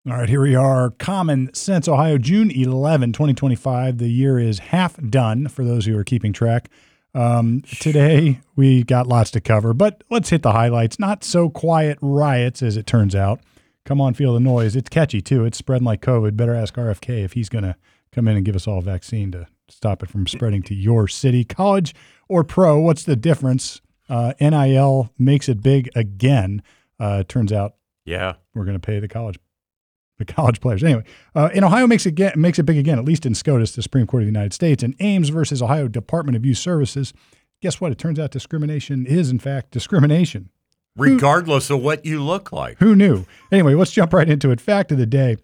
All right, here we are. Common Sense, Ohio, June 11, 2025. The year is half done for those who are keeping track. Today, we got lots to cover, but let's hit the highlights. Not so quiet riots, as it turns out. Come on, feel the noise. It's catchy, too. It's spreading like COVID. Better ask RFK if he's going to come in and give us all a vaccine to stop it from spreading to your city. College or pro, what's the difference? NIL makes it big again. Turns out we're going to pay the college players. Anyway, in Ohio makes it big again, at least in SCOTUS, the Supreme Court of the United States. And Ames versus Ohio Department of Youth Services. Guess what? It turns out discrimination is, in fact, discrimination. Regardless of what you look like. Who knew? Anyway, let's jump right into it. Fact of the day.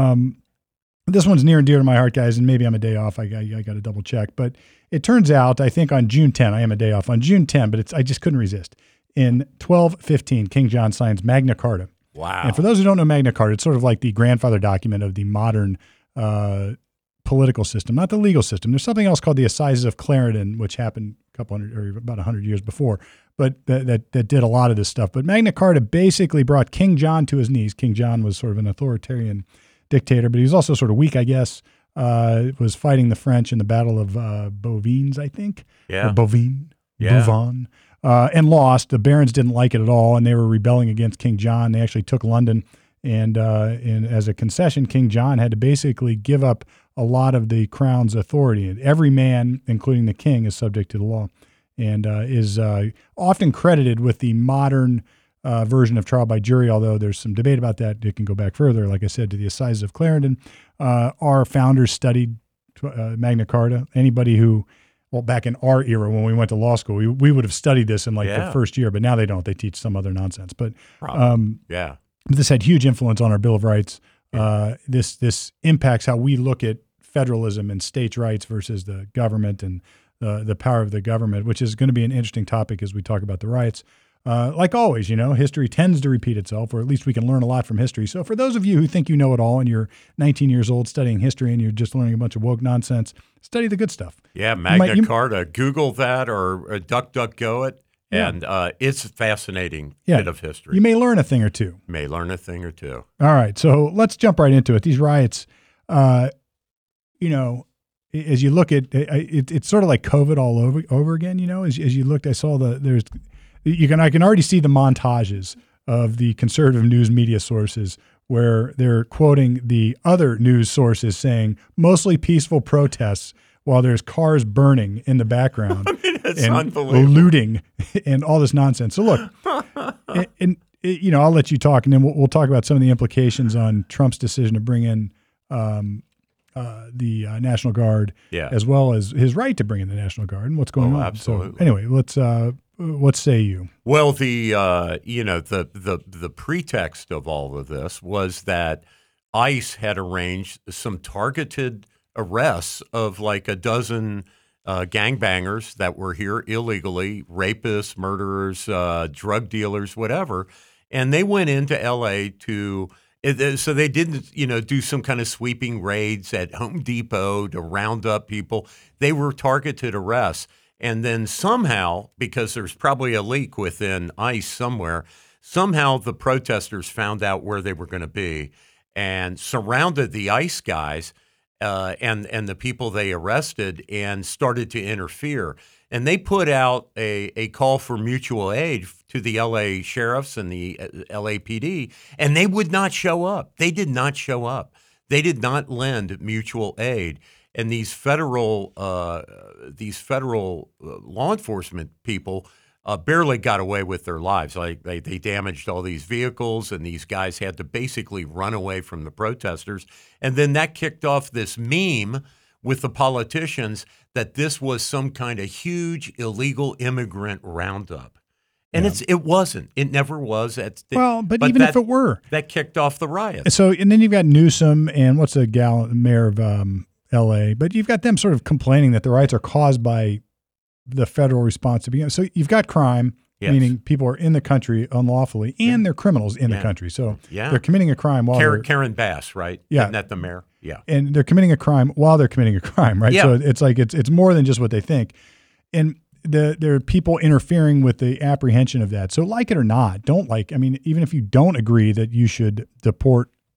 This one's near and dear to my heart, guys, and maybe I'm a day off. I got to double check. But it turns out, I think on June 10, I am a day off. On June 10, but I just couldn't resist. In 1215, King John signs Magna Carta. Wow. And for those who don't know Magna Carta, it's sort of like the grandfather document of the modern political system, not the legal system. There's something else called the Assizes of Clarendon, which happened about 100 years before, but that did a lot of this stuff. But Magna Carta basically brought King John to his knees. King John was sort of an authoritarian dictator, but he was also sort of weak, I guess. Was fighting the French in the Battle of Bouvines, I think. Yeah. Or Bouvines. Yeah. Bouvines. And lost. The barons didn't like it at all, and they were rebelling against King John. They actually took London, and as a concession, King John had to basically give up a lot of the crown's authority. And every man, including the king, is subject to the law, and is often credited with the modern version of trial by jury, although there's some debate about that. It can go back further, like I said, to the Assizes of Clarendon. Our founders studied Magna Carta. Anybody who... Well, back in our era when we went to law school, we would have studied this in the first year, but now they don't. They teach some other nonsense. But this had huge influence on our Bill of Rights. This impacts how we look at federalism and states' rights versus the government and the power of the government, which is going to be an interesting topic as we talk about the riots. Like always, history tends to repeat itself, or at least we can learn a lot from history. So for those of you who think you know it all and you're 19 years old studying history and you're just learning a bunch of woke nonsense, study the good stuff. Yeah, Magna Carta. Google that or DuckDuckGo it, and it's a fascinating bit of history. You may learn a thing or two. All right, so let's jump right into it. These riots, as you look at it, it's sort of like COVID all over again. As you looked, I saw I can already see the montages of the conservative news media sources where they're quoting the other news sources saying mostly peaceful protests while there's cars burning in the background it's and unbelievable. looting and all this nonsense. So look, I'll let you talk, and then we'll talk about some of the implications on Trump's decision to bring in the National Guard, as well as his right to bring in the National Guard and what's going on. Absolutely. So anyway, what say you? Well, the pretext of all of this was that ICE had arranged some targeted arrests of like a dozen gangbangers that were here illegally, rapists, murderers, drug dealers, whatever, and they went into L.A. so they didn't, do some kind of sweeping raids at Home Depot to round up people. They were targeted arrests. And then somehow, because there's probably a leak within ICE somewhere, somehow the protesters found out where they were going to be and surrounded the ICE guys and the people they arrested and started to interfere. And they put out a call for mutual aid to the L.A. sheriffs and the LAPD, and they would not show up. They did not show up. They did not lend mutual aid. And these federal law enforcement people barely got away with their lives. Like they damaged all these vehicles, and these guys had to basically run away from the protesters. And then that kicked off this meme with the politicians that this was some kind of huge illegal immigrant roundup. And it wasn't. It never was. But even if it were, that kicked off the riots. So, and then you've got Newsom and what's the mayor of L.A., but you've got them sort of complaining that the riots are caused by the federal response to begin. So you've got crime, meaning people are in the country unlawfully, and they're criminals in the country. So they're committing a crime while Karen Bass, right? Yeah. Isn't that the mayor? Yeah. And they're committing a crime while they're committing a crime, right? Yeah. So it's like it's more than just what they think. And there are people interfering with the apprehension of that. So like it or not, even if you don't agree that you should deport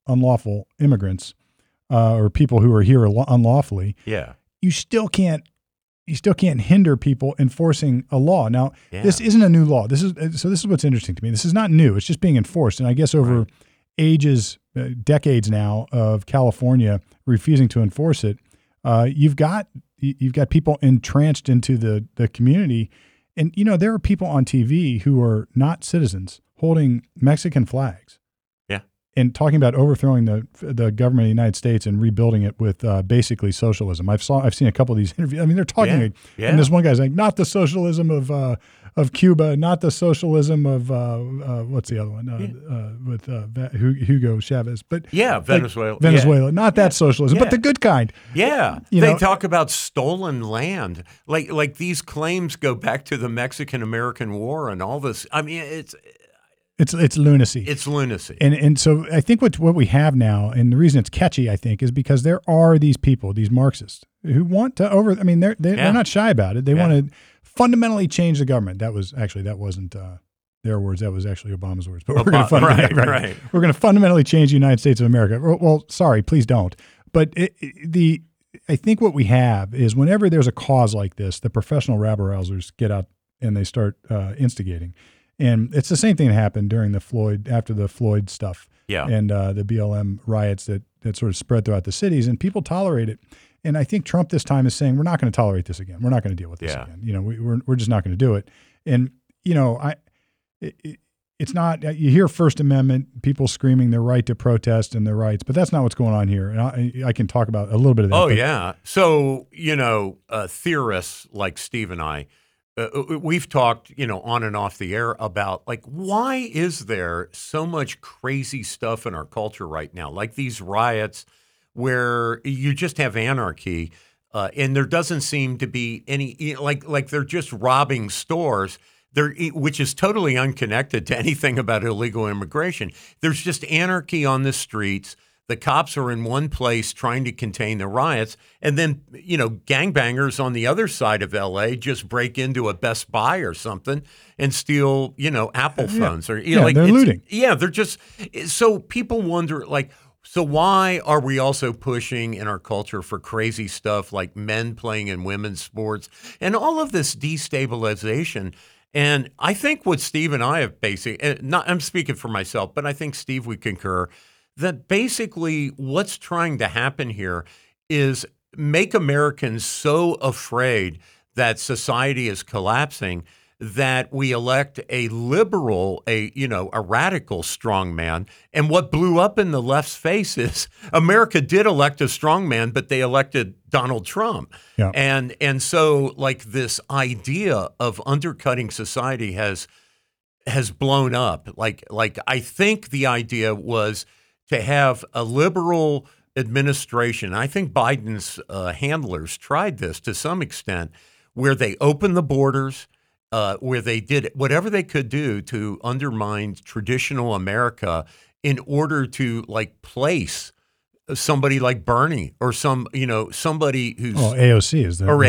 unlawful immigrants or people who are here unlawfully, Yeah. you still can't hinder people enforcing a law. Now, Yeah. this isn't a new law. This is what's interesting to me. This is not new. It's just being enforced. And I guess over ages, decades now of California refusing to enforce it, you've got people entrenched into the community. And, there are people on TV who are not citizens holding Mexican flags. Yeah. And talking about overthrowing the government of the United States and rebuilding it with basically socialism. I've seen a couple of these interviews. I mean, they're talking, and this one guy's like, not the socialism of Cuba, not the socialism of what's the other one with Hugo Chavez, but Venezuela. Venezuela, not that socialism, but the good kind. Yeah, they talk about stolen land, like these claims go back to the Mexican-American War and all this. I mean, It's lunacy. It's lunacy. And so I think what we have now, and the reason it's catchy, I think, is because there are these people, these Marxists, who want to they're not shy about it. They want to fundamentally change the government. That wasn't their words. That was actually Obama's words. But we're going to we're going to fundamentally change the United States of America. Well, sorry, please don't. But I think what we have is whenever there's a cause like this, the professional rabble-rousers get out and they start instigating. And it's the same thing that happened during after the Floyd stuff and the BLM riots that sort of spread throughout the cities, and people tolerate it. And I think Trump this time is saying, we're not going to tolerate this again. We're not going to deal with this again. We're just not going to do it. And, it's not, you hear First Amendment, people screaming their right to protest and their rights, but that's not what's going on here. And I can talk about a little bit of that. Oh, yeah. So, theorists like Steve and I, we've talked, on and off the air about why is there so much crazy stuff in our culture right now? Like these riots where you just have anarchy and there doesn't seem to be any, like they're just robbing stores, which is totally unconnected to anything about illegal immigration. There's just anarchy on the streets. The cops are in one place trying to contain the riots, and then, gangbangers on the other side of L.A. just break into a Best Buy or something and steal, Apple phones. Or they're looting. Yeah, they're just – so people wonder, so why are we also pushing in our culture for crazy stuff like men playing in women's sports and all of this destabilization? And I think what Steve and I have I'm speaking for myself, but I think, Steve, we concur – that basically what's trying to happen here is make Americans so afraid that society is collapsing that we elect a liberal, a radical strongman. And what blew up in the left's face is America did elect a strongman, but they elected Donald Trump. Yeah. And so this idea of undercutting society has blown up. I think the idea was to have a liberal administration. I think Biden's handlers tried this to some extent, where they opened the borders, where they did whatever they could do to undermine traditional America in order to somebody like Bernie or somebody who's AOC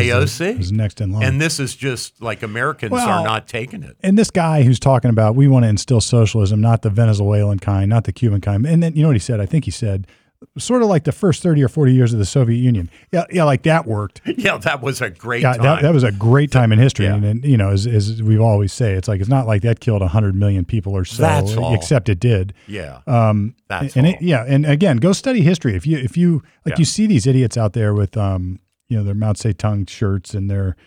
is next in line. And this is just Americans are not taking it. And this guy who's talking about we want to instill socialism, not the Venezuelan kind, not the Cuban kind. And then you know what he said? I think he said sort of like the first 30 or 40 years of the Soviet Union. Yeah, like that worked. Yeah, that was a great time. That was a great time in history. Yeah. And as we always say, it's not like that killed 100 million people or so. That's all. Except it did. Yeah. That's all. And again, go study history. If you you see these idiots out there with their Mao Zedong shirts and their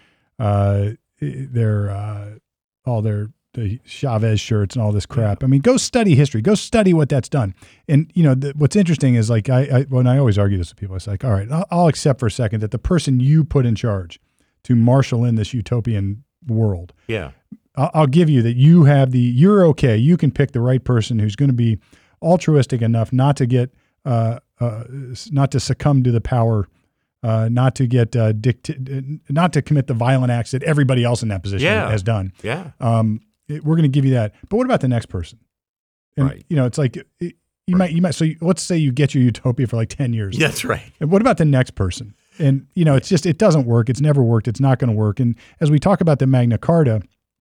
the Chavez shirts and all this crap. I mean, go study history. Go study what that's done. And what's interesting is when I always argue this with people, it's all right, I'll accept for a second that the person you put in charge to marshal in this utopian world. Yeah, I'll give you that you're okay. You can pick the right person who's going to be altruistic enough not to get not to succumb to the power. Not to get not to commit the violent acts that everybody else in that position has done. Yeah. We're going to give you that. But what about the next person? And, right. It's you might. So let's say you get your utopia for 10 years. That's right. And what about the next person? And it's just it doesn't work. It's never worked. It's not going to work. And as we talk about the Magna Carta,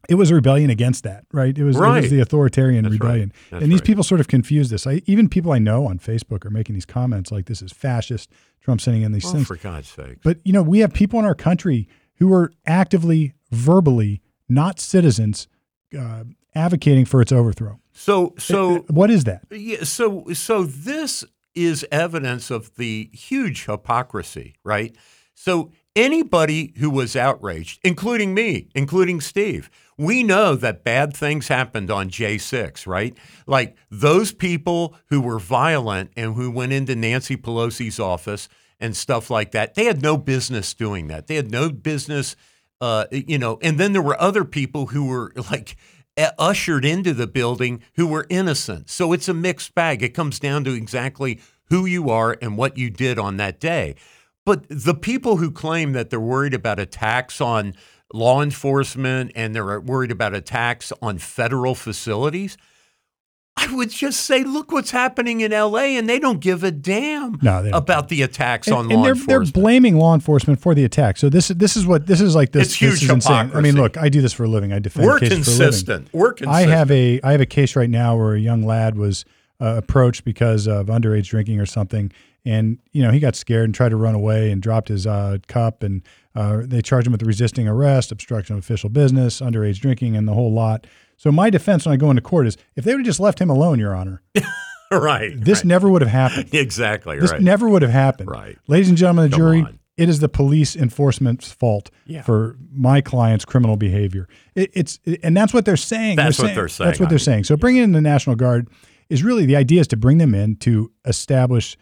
It was a rebellion against that, right? It was the authoritarian rebellion. That's and these right. people sort of confuse this. Even people I know on Facebook are making these comments like this is fascist, Trump sending in these things. For God's sake. But, we have people in our country who are actively, verbally, not citizens, advocating for its overthrow. So what is that? Yeah, so this is evidence of the huge hypocrisy, right? So anybody who was outraged, including me, including Steve, we know that bad things happened on J6, right? Like those people who were violent and who went into Nancy Pelosi's office and stuff like that, they had no business doing that. They had no business, and then there were other people who were like ushered into the building who were innocent. So it's a mixed bag. It comes down to exactly who you are and what you did on that day. But the people who claim that they're worried about attacks on law enforcement and they're worried about attacks on federal facilities, I would just say, look what's happening in L.A. and they don't give a damn about the attacks on law enforcement. They're blaming law enforcement for the attack. So this is like this. It's huge this is insane. hypocrisy. I mean, look, I do this for a living. I defend We're cases consistent. for a living. We're consistent. I have a case right now where a young lad was approached because of underage drinking or something, and he got scared and tried to run away and dropped his cup, and they charged him with resisting arrest, obstruction of official business, underage drinking, and the whole lot. So my defense when I go into court is if they would have just left him alone, Your Honor, this never would have happened. Exactly. This never would have happened. Right. Ladies and gentlemen of the jury, on. it is the police enforcement's fault for my client's criminal behavior. And that's what they're saying. That's what they're saying. That's what they're saying. So bringing in the National Guard is really the idea is to bring them in to establish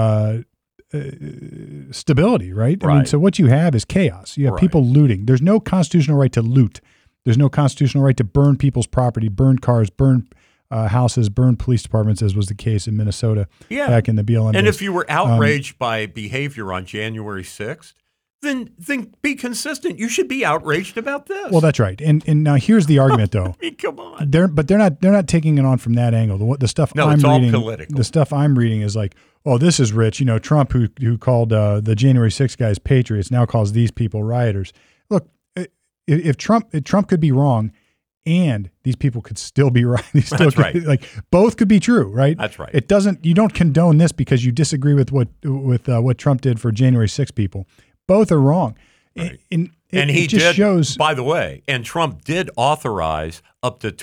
stability, right? I mean, so what you have is chaos. You have people looting. There's no constitutional right to loot. There's no constitutional right to burn people's property, burn cars, burn houses, burn police departments, as was the case in Minnesota back in the BLM And days. if you were outraged by behavior on January 6th, then be consistent. You should be outraged about this. Well, that's right. And now here's the argument, though. I mean, come on. They're not taking it on from that angle. The stuff I'm it's reading, all political. The stuff I'm reading is like, oh, this is rich. Trump, who called the January 6th guys patriots, now calls these people rioters. Look, if Trump could be wrong, and these people could still be right. That's right. Like both could be true, right? That's right. It doesn't. You don't condone this because you disagree with what Trump did for January 6th people. Both are wrong. Right. And he just did, shows. by the way, and Trump did authorize up to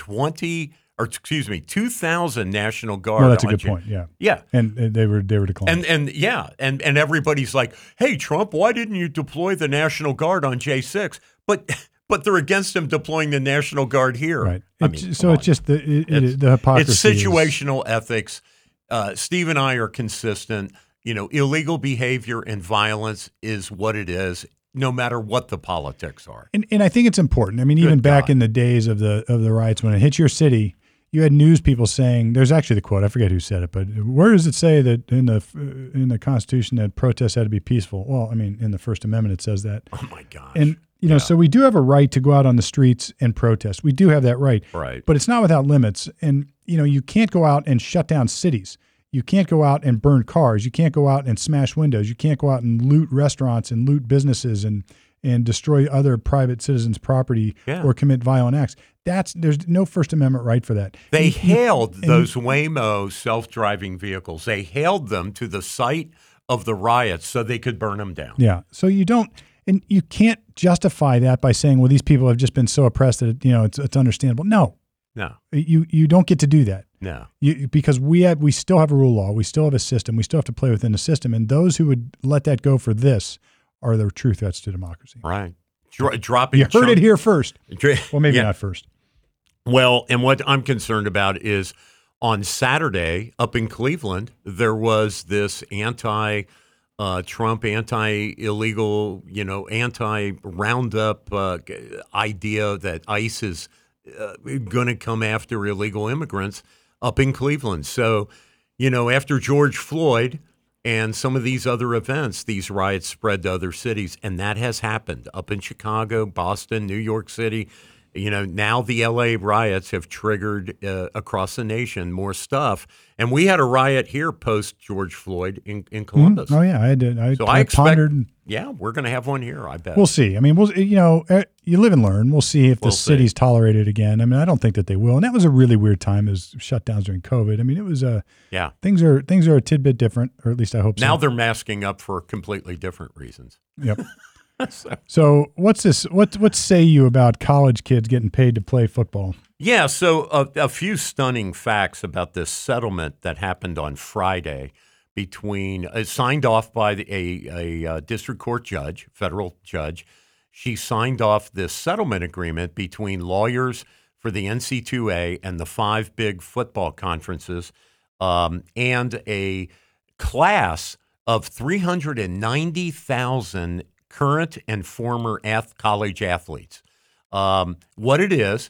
2,000 National Guard. Well, that's a good point. Yeah. Yeah. And they were declined. And everybody's like, hey, Trump, why didn't you deploy the National Guard on J6? But they're against him deploying the National Guard here. Right. It's just the hypocrisy. It's situational ethics. Steve and I are consistent. Illegal behavior and violence is what it is, no matter what the politics are. And I think it's important. I mean, even back in the days of the riots, when it hit your city, you had news people saying, there's actually the quote, I forget who said it, but where does it say that in the Constitution that protests had to be peaceful? Well, I mean, in the First Amendment, it says that. Oh, my gosh. And, so we do have a right to go out on the streets and protest. We do have that right. Right. But it's not without limits. And, you can't go out and shut down cities. You can't go out and burn cars. You can't go out and smash windows. You can't go out and loot restaurants and loot businesses and destroy other private citizens' property or commit violent acts. There's no First Amendment right for that. They hailed those Waymo self-driving vehicles. They hailed them to the site of the riots so they could burn them down. Yeah. So you can't justify that by saying, well, these people have just been so oppressed that it's understandable. No. You don't get to do that. No. Because we still have a rule of law. We still have a system. We still have to play within the system. And those who would let that go for this are the true threats to democracy. Right. Dropping. You heard it here first. Well, maybe not first. Well, and what I'm concerned about is on Saturday up in Cleveland, there was this anti-Trump, anti-illegal, anti-roundup idea that ICE is going to come after illegal immigrants up in Cleveland. So, after George Floyd and some of these other events, these riots spread to other cities, and that has happened up in Chicago, Boston, New York City, Now the LA riots have triggered across the nation more stuff. And we had a riot here post George Floyd in Columbus. Oh yeah, I did. So I I expect, pondered. yeah, we're going to have one here, I bet. We'll see. I mean, you live and learn. We'll see if the cities tolerate it again. I mean, I don't think that they will. And that was a really weird time, as shutdowns during COVID. I mean, it was things are a tidbit different, or at least I hope so. Now they're masking up for completely different reasons. Yep. So what's this? What say you about college kids getting paid to play football? Yeah, so a few stunning facts about this settlement that happened on Friday between signed off by a district court judge, federal judge. She signed off this settlement agreement between lawyers for the NC2A and the 5 big football conferences, and a class of 390,000 current and former college athletes. What it is,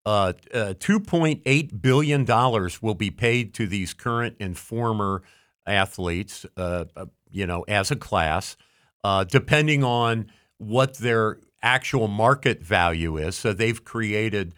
$2.8 billion will be paid to these current and former athletes, as a class, depending on what their actual market value is. So they've created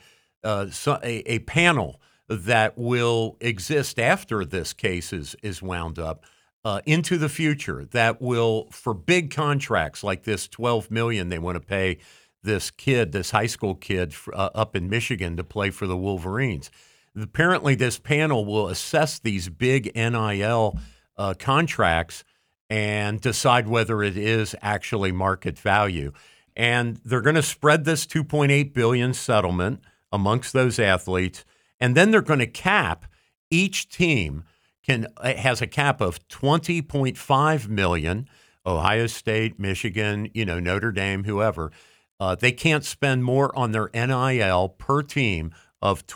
a panel that will exist after this case is wound up. Into the future, that will, for big contracts like this $12 million they want to pay this high school kid up in Michigan to play for the Wolverines. Apparently, this panel will assess these big NIL contracts and decide whether it is actually market value. And they're going to spread this $2.8 billion settlement amongst those athletes, and then they're going to cap each team. Has a cap of $20.5 million. Ohio State, Michigan, Notre Dame, whoever. They can't spend more on their NIL per team of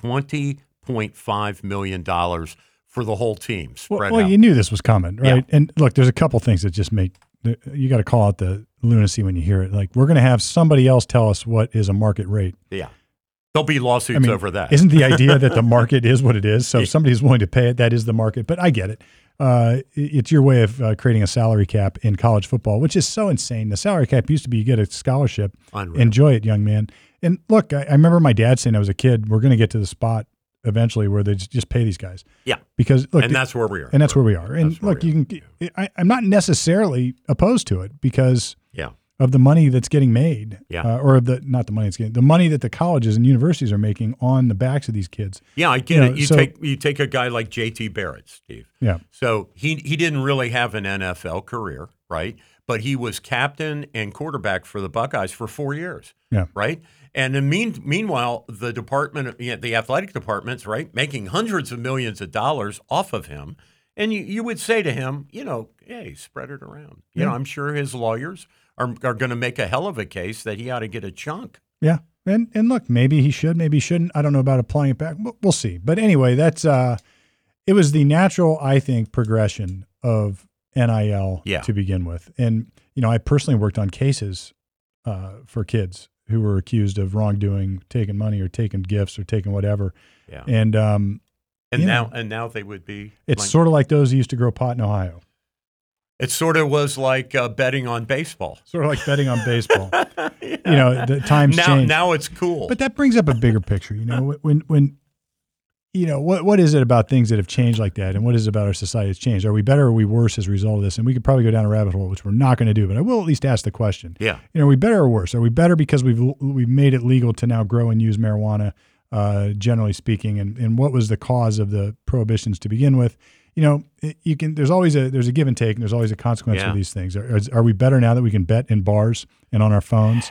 $20.5 million for the whole team. Spread out. You knew this was coming, right? Yeah. And look, there's a couple things that just you got to call out the lunacy when you hear it. Like, we're going to have somebody else tell us what is a market rate. Yeah. There'll be lawsuits over that. Isn't the idea that the market is what it is? So if somebody's willing to pay it, that is the market. But I get it. It's your way of creating a salary cap in college football, which is so insane. The salary cap used to be you get a scholarship. Unreal. Enjoy it, young man. And look, I remember my dad saying I was a kid, we're going to get to the spot eventually where they just pay these guys. Yeah. Because look, and that's where we are. And that's where we are. And look, I'm not necessarily opposed to it because of the money that's getting made, or the money that the colleges and universities are making on the backs of these kids. Yeah, I get it. You take a guy like J.T. Barrett, Steve. Yeah. So he didn't really have an NFL career, right? But he was captain and quarterback for the Buckeyes for 4 years. Yeah. Right. And then meanwhile, the the athletic department's right making hundreds of millions of dollars off of him. And you would say to him, hey, spread it around. I'm sure his lawyers are going to make a hell of a case that he ought to get a chunk. Yeah. And look, maybe he should, maybe he shouldn't. I don't know about applying it back. We'll see. But anyway, that's it was the natural, I think, progression of NIL to begin with. And, I personally worked on cases for kids who were accused of wrongdoing, taking money or taking gifts or taking whatever. Yeah. And now they would be. It's sort of like those who used to grow pot in Ohio. It sort of was like betting on baseball. Sort of like betting on baseball. The times change. Now it's cool. But that brings up a bigger picture. When what is it about things that have changed like that, and what is it about our society that's changed? Are we better or are we worse as a result of this? And we could probably go down a rabbit hole, which we're not going to do. But I will at least ask the question. Yeah. Are we better or worse? Are we better because we've made it legal to now grow and use marijuana, generally speaking? And what was the cause of the prohibitions to begin with? There's always a give and take, and there's always a consequence for these things. Are we better now that we can bet in bars and on our phones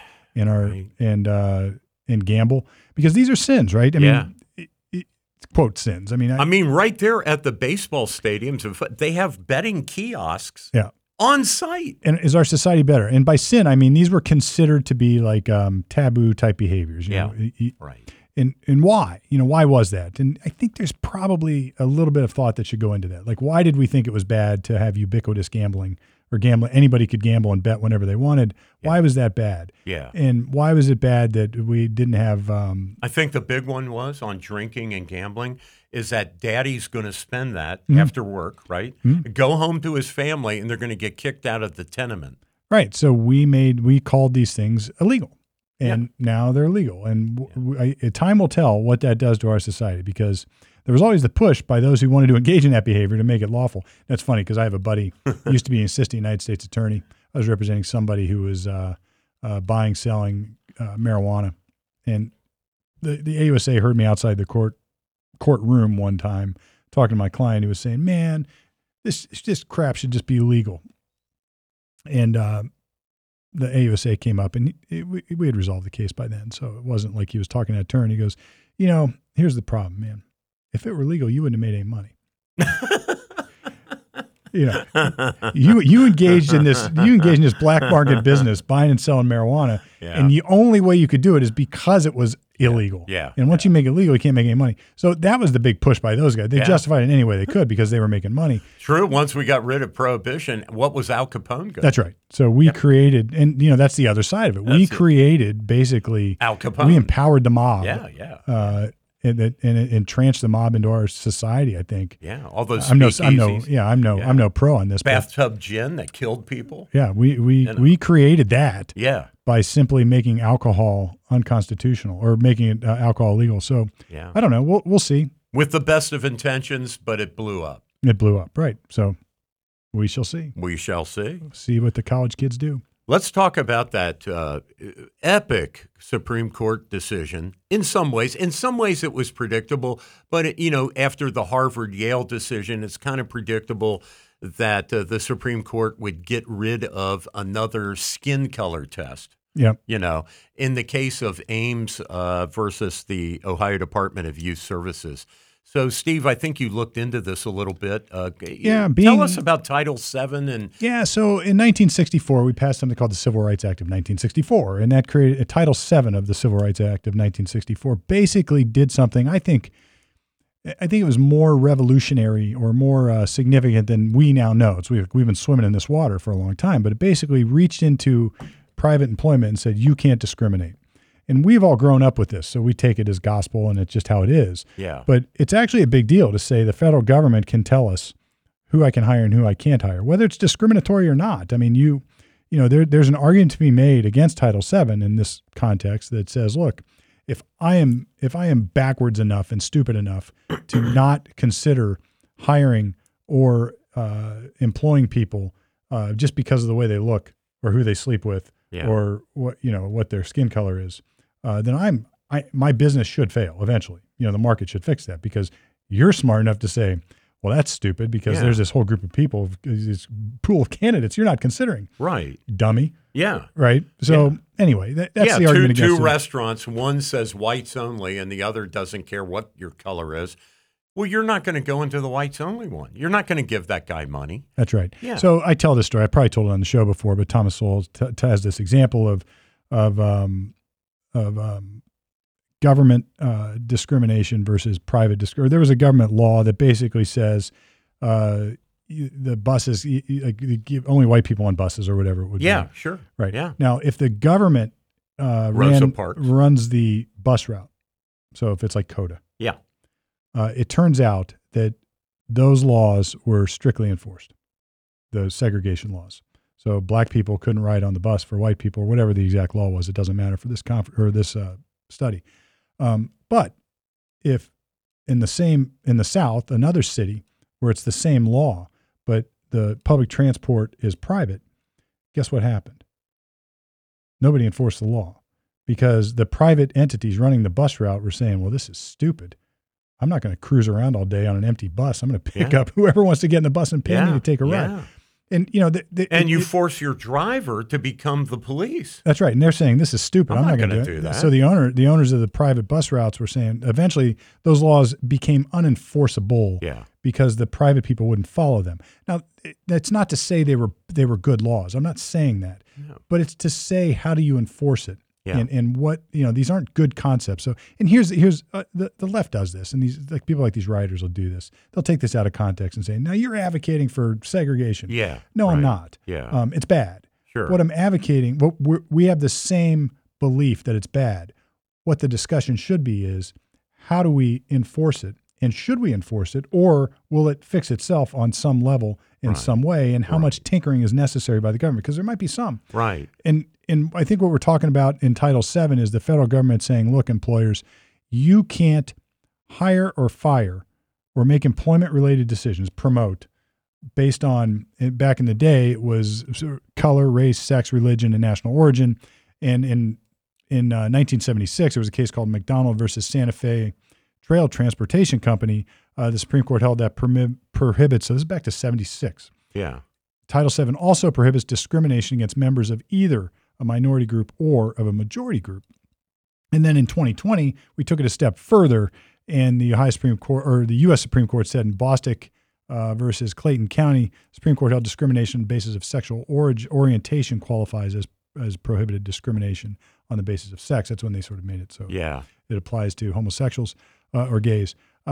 and gamble? Because these are sins, right? I mean, quote sins. I mean, right there at the baseball stadiums, they have betting kiosks. Yeah. On site. And is our society better? And by sin, I mean these were considered to be like taboo type behaviors. Right. And why? Why was that? And I think there's probably a little bit of thought that should go into that. Like, why did we think it was bad to have ubiquitous gambling or gambling? Anybody could gamble and bet whenever they wanted. Yeah. Why was that bad? Yeah. And why was it bad that we didn't have? I think the big one was on drinking and gambling is that daddy's going to spend that after work, right? Mm-hmm. Go home to his family, and they're going to get kicked out of the tenement. Right. So we called these things illegal. and now they're legal. And time will tell what that does to our society, because there was always the push by those who wanted to engage in that behavior to make it lawful. That's funny, because I have a buddy who used to be an assistant United States attorney. I was representing somebody who was buying, selling marijuana, and the AUSA heard me outside the courtroom one time talking to my client, who was saying, "Man, this crap should just be legal." And the AUSA came up, and we had resolved the case by then, so it wasn't like he was talking out of turn. He goes, "Here's the problem, man. If it were legal, you wouldn't have made any money." You engaged in this black market business, buying and selling marijuana, and the only way you could do it is because it was illegal. Yeah. And once you make it legal, you can't make any money. So that was the big push by those guys. They justified it in any way they could because they were making money. True. Once we got rid of prohibition, what was Al Capone going? That's right. So we created, and that's the other side of it. We created basically Al Capone. We empowered the mob. Yeah. And entrenched the mob into our society, I think. Yeah, all those I'm speakeasies. I'm no pro on this. Bathtub gin that killed people. Yeah, we created that. Yeah. By simply making alcohol unconstitutional or making it alcohol illegal. So I don't know. We'll see. With the best of intentions, but it blew up. It blew up, right? So we shall see. We shall see. See what the college kids do. Let's talk about that epic Supreme Court decision. In some ways it was predictable, but after the Harvard-Yale decision, it's kind of predictable that the Supreme Court would get rid of another skin color test. Yeah. In the case of Ames versus the Ohio Department of Youth Services. So, Steve, I think you looked into this a little bit. Tell us about Title VII. So in 1964, we passed something called the Civil Rights Act of 1964, and that created Title VII of the Civil Rights Act of 1964. Basically, did something I think it was more revolutionary or more significant than we now know. We've been swimming in this water for a long time, but it basically reached into private employment and said you can't discriminate. And we've all grown up with this, so we take it as gospel, and it's just how it is. Yeah. But it's actually a big deal to say the federal government can tell us who I can hire and who I can't hire, whether it's discriminatory or not. I mean, there's an argument to be made against Title VII in this context that says, look, if I am backwards enough and stupid enough to not consider hiring or employing people just because of the way they look or who they sleep with or what their skin color is, then my business should fail eventually. The market should fix that because you're smart enough to say, well, that's stupid because there's this whole group of people, this pool of candidates you're not considering. Right. Dummy. Yeah. Right. So anyway, that's the argument against two restaurants. One says whites only and the other doesn't care what your color is. Well, you're not going to go into the whites only one. You're not going to give that guy money. That's right. Yeah. So I tell this story. I probably told it on the show before, but Thomas Sowell has this example of government discrimination versus private discrimination. There was a government law that basically says the buses, only white people on buses or whatever it would be. Yeah, sure. Right. Yeah. Now, if the government runs the bus route, so if it's like COTA, it turns out that those laws were strictly enforced, the segregation laws. So black people couldn't ride on the bus for white people or whatever the exact law was. It doesn't matter for this study. But if in the South, another city where it's the same law, but the public transport is private, guess what happened? Nobody enforced the law because the private entities running the bus route were saying, well, this is stupid. I'm not going to cruise around all day on an empty bus. I'm going to pick up whoever wants to get in the bus and pay me to take a ride. And you force your driver to become the police. That's right. And they're saying this is stupid. I'm not going to do that. So the owners of the private bus routes were saying eventually those laws became unenforceable because the private people wouldn't follow them. Now, that's not to say they were good laws. I'm not saying that. No. But it's to say how do you enforce it? Yeah. And what, these aren't good concepts. So, and here's the left does this, and these people like these writers will do this. They'll take this out of context and say, now you're advocating for segregation. Yeah. No, right. I'm not. Yeah. It's bad. Sure. What I'm advocating, we have the same belief that it's bad. What the discussion should be is how do we enforce it? And should we enforce it, or will it fix itself on some level in some way? And how much tinkering is necessary by the government? Because there might be some. Right. And and I think what we're talking about in Title VII is the federal government saying, look, employers, you can't hire or fire or make employment-related decisions, promote, based on, back in the day, it was color, race, sex, religion, and national origin. And in 1976, there was a case called McDonald versus Santa Fe Trail Transportation Company. The Supreme Court held that prohibits, so this is back to 76. Yeah. Title VII also prohibits discrimination against members of either a minority group or of a majority group. And then in 2020, we took it a step further, and the Ohio Supreme Court, or the U.S. Supreme Court, said in Bostick versus Clayton County, Supreme Court held discrimination on the basis of sexual orientation qualifies as prohibited discrimination on the basis of sex. That's when they sort of made it so Yeah. it applies to homosexuals or gays.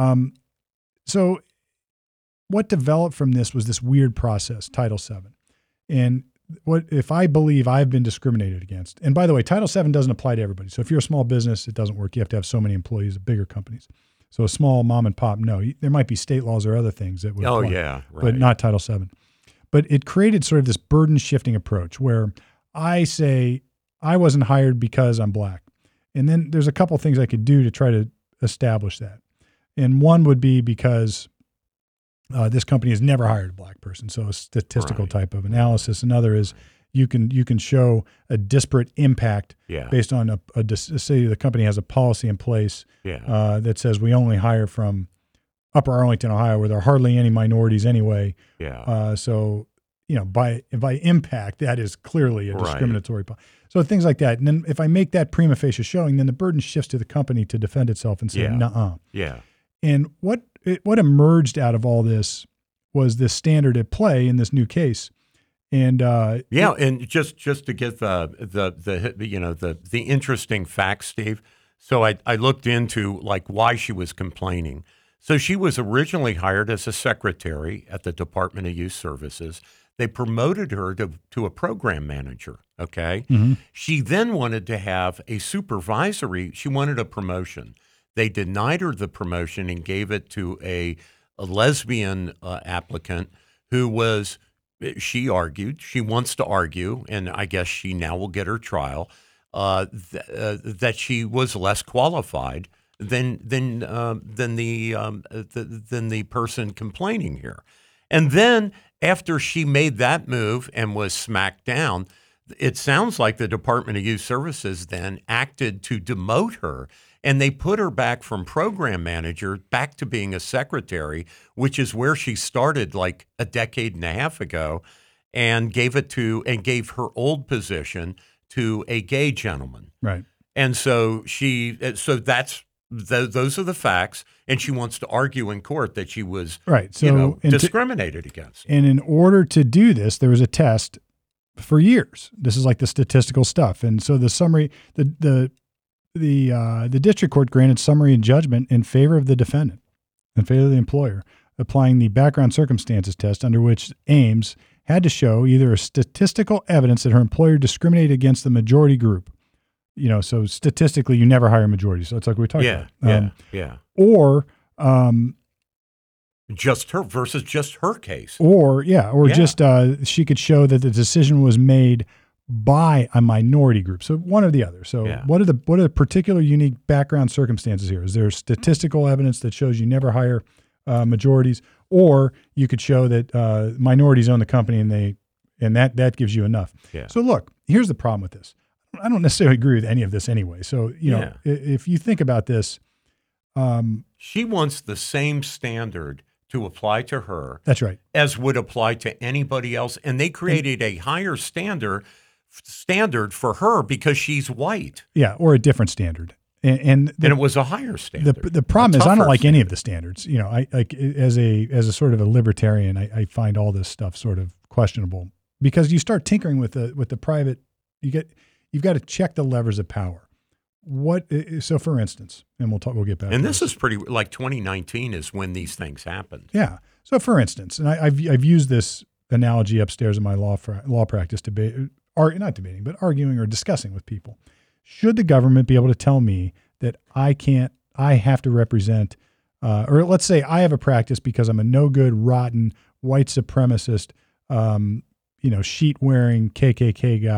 So what developed from this was this weird process, Title VII. And what if I believe I've been discriminated against? And by the way, Title VII doesn't apply to everybody. So if you're a small business, it doesn't work. You have to have so many employees at bigger companies. So a small mom and pop, no. There might be state laws or other things that would apply, Yeah. Right. but not Title VII. But it created sort of this burden shifting approach where I say I wasn't hired because I'm black. And then there's a couple things I could do to try to establish that. And one would be because this company has never hired a black person, so a statistical type of analysis. Another is you can show a disparate impact based on say the company has a policy in place that says we only hire from Upper Arlington, Ohio, where there are hardly any minorities anyway. So by impact, that is clearly a discriminatory policy. So things like that. And then if I make that prima facie showing, then the burden shifts to the company to defend itself and say, nuh-uh. Yeah. And what emerged out of all this was this standard at play in this new case. And and just to give the interesting facts, Steve. So I looked into like why she was complaining. So she was originally hired as a secretary at the Department of Youth Services. They promoted her to a program manager. Okay. Mm-hmm. She then wanted to have a supervisory. She wanted a promotion. They denied her the promotion and gave it to a lesbian applicant who was, she argued, she wants to argue, and I guess she now will get her trial, that she was less qualified than the person complaining here. And then after she made that move and was smacked down, it sounds like the Department of Youth Services then acted to demote her. And they put her back from program manager back to being a secretary, which is where she started like a decade and a half ago, and gave her old position to a gay gentleman. Right. And so those are the facts, and she wants to argue in court that she was discriminated against. And in order to do this, there was a test for years. This is like the statistical stuff. And so the summary, the district court granted summary and judgment in favor of the defendant, in favor of the employer, applying the background circumstances test under which Ames had to show either a statistical evidence that her employer discriminated against the majority group. So statistically, you never hire a majority. So it's like we talked about. Or just her versus just her case. Just she could show that the decision was made by a minority group. So one or the other. So what are the particular unique background circumstances here? Is there statistical evidence that shows you never hire majorities, or you could show that minorities own the company and that gives you enough. So look, here's the problem with this. I don't necessarily agree with any of this anyway. So, if you think about this, she wants the same standard to apply to her. That's right. As would apply to anybody else. And they created a higher standard for her because she's white. Yeah, or a different standard. And it was a higher standard. The problem is I don't like any of the standards. I like as a sort of a libertarian, I find all this stuff sort of questionable because you start tinkering with the private. You've got to check the levers of power. So for instance, and we'll get back. And this is pretty like 2019 is when these things happened. Yeah. So for instance, and I've used this analogy upstairs in my law practice not debating, but arguing or discussing with people. Should the government be able to tell me that I have to represent, or let's say I have a practice because I'm a no good, rotten, white supremacist, sheet wearing KKK guy.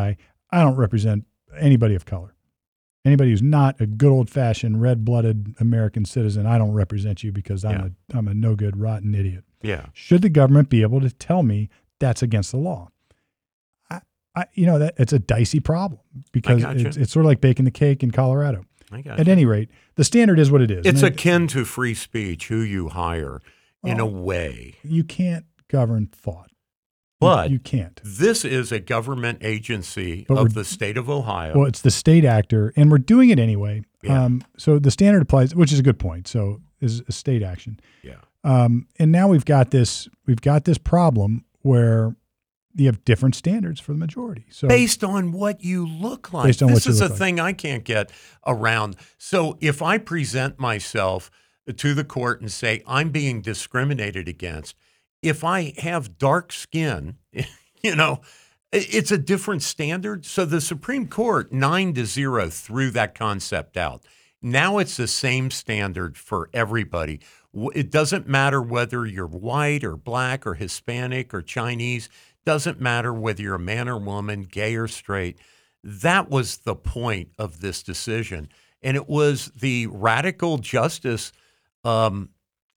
I don't represent anybody of color. Anybody who's not a good old-fashioned red-blooded American citizen, I don't represent you because I'm a no-good, rotten idiot. Yeah. Should the government be able to tell me that's against the law? That it's a dicey problem because it's sort of like baking the cake in Colorado. At any rate, the standard is what it is. It's akin to free speech, who you hire, in a way. You can't govern thought. But you can't. This is a government agency of the state of Ohio. Well, it's the state actor, and we're doing it anyway. Yeah. So the standard applies, which is a good point. So is a state action. Yeah. And now we've got this problem where you have different standards for the majority. So based on what you look like. This is a thing I can't get around. So if I present myself to the court and say I'm being discriminated against, if I have dark skin, it's a different standard. So the Supreme Court 9-0 threw that concept out. Now it's the same standard for everybody. It doesn't matter whether you're white or black or Hispanic or Chinese. Doesn't matter whether you're a man or woman, gay or straight. That was the point of this decision. And it was the radical Justice Brown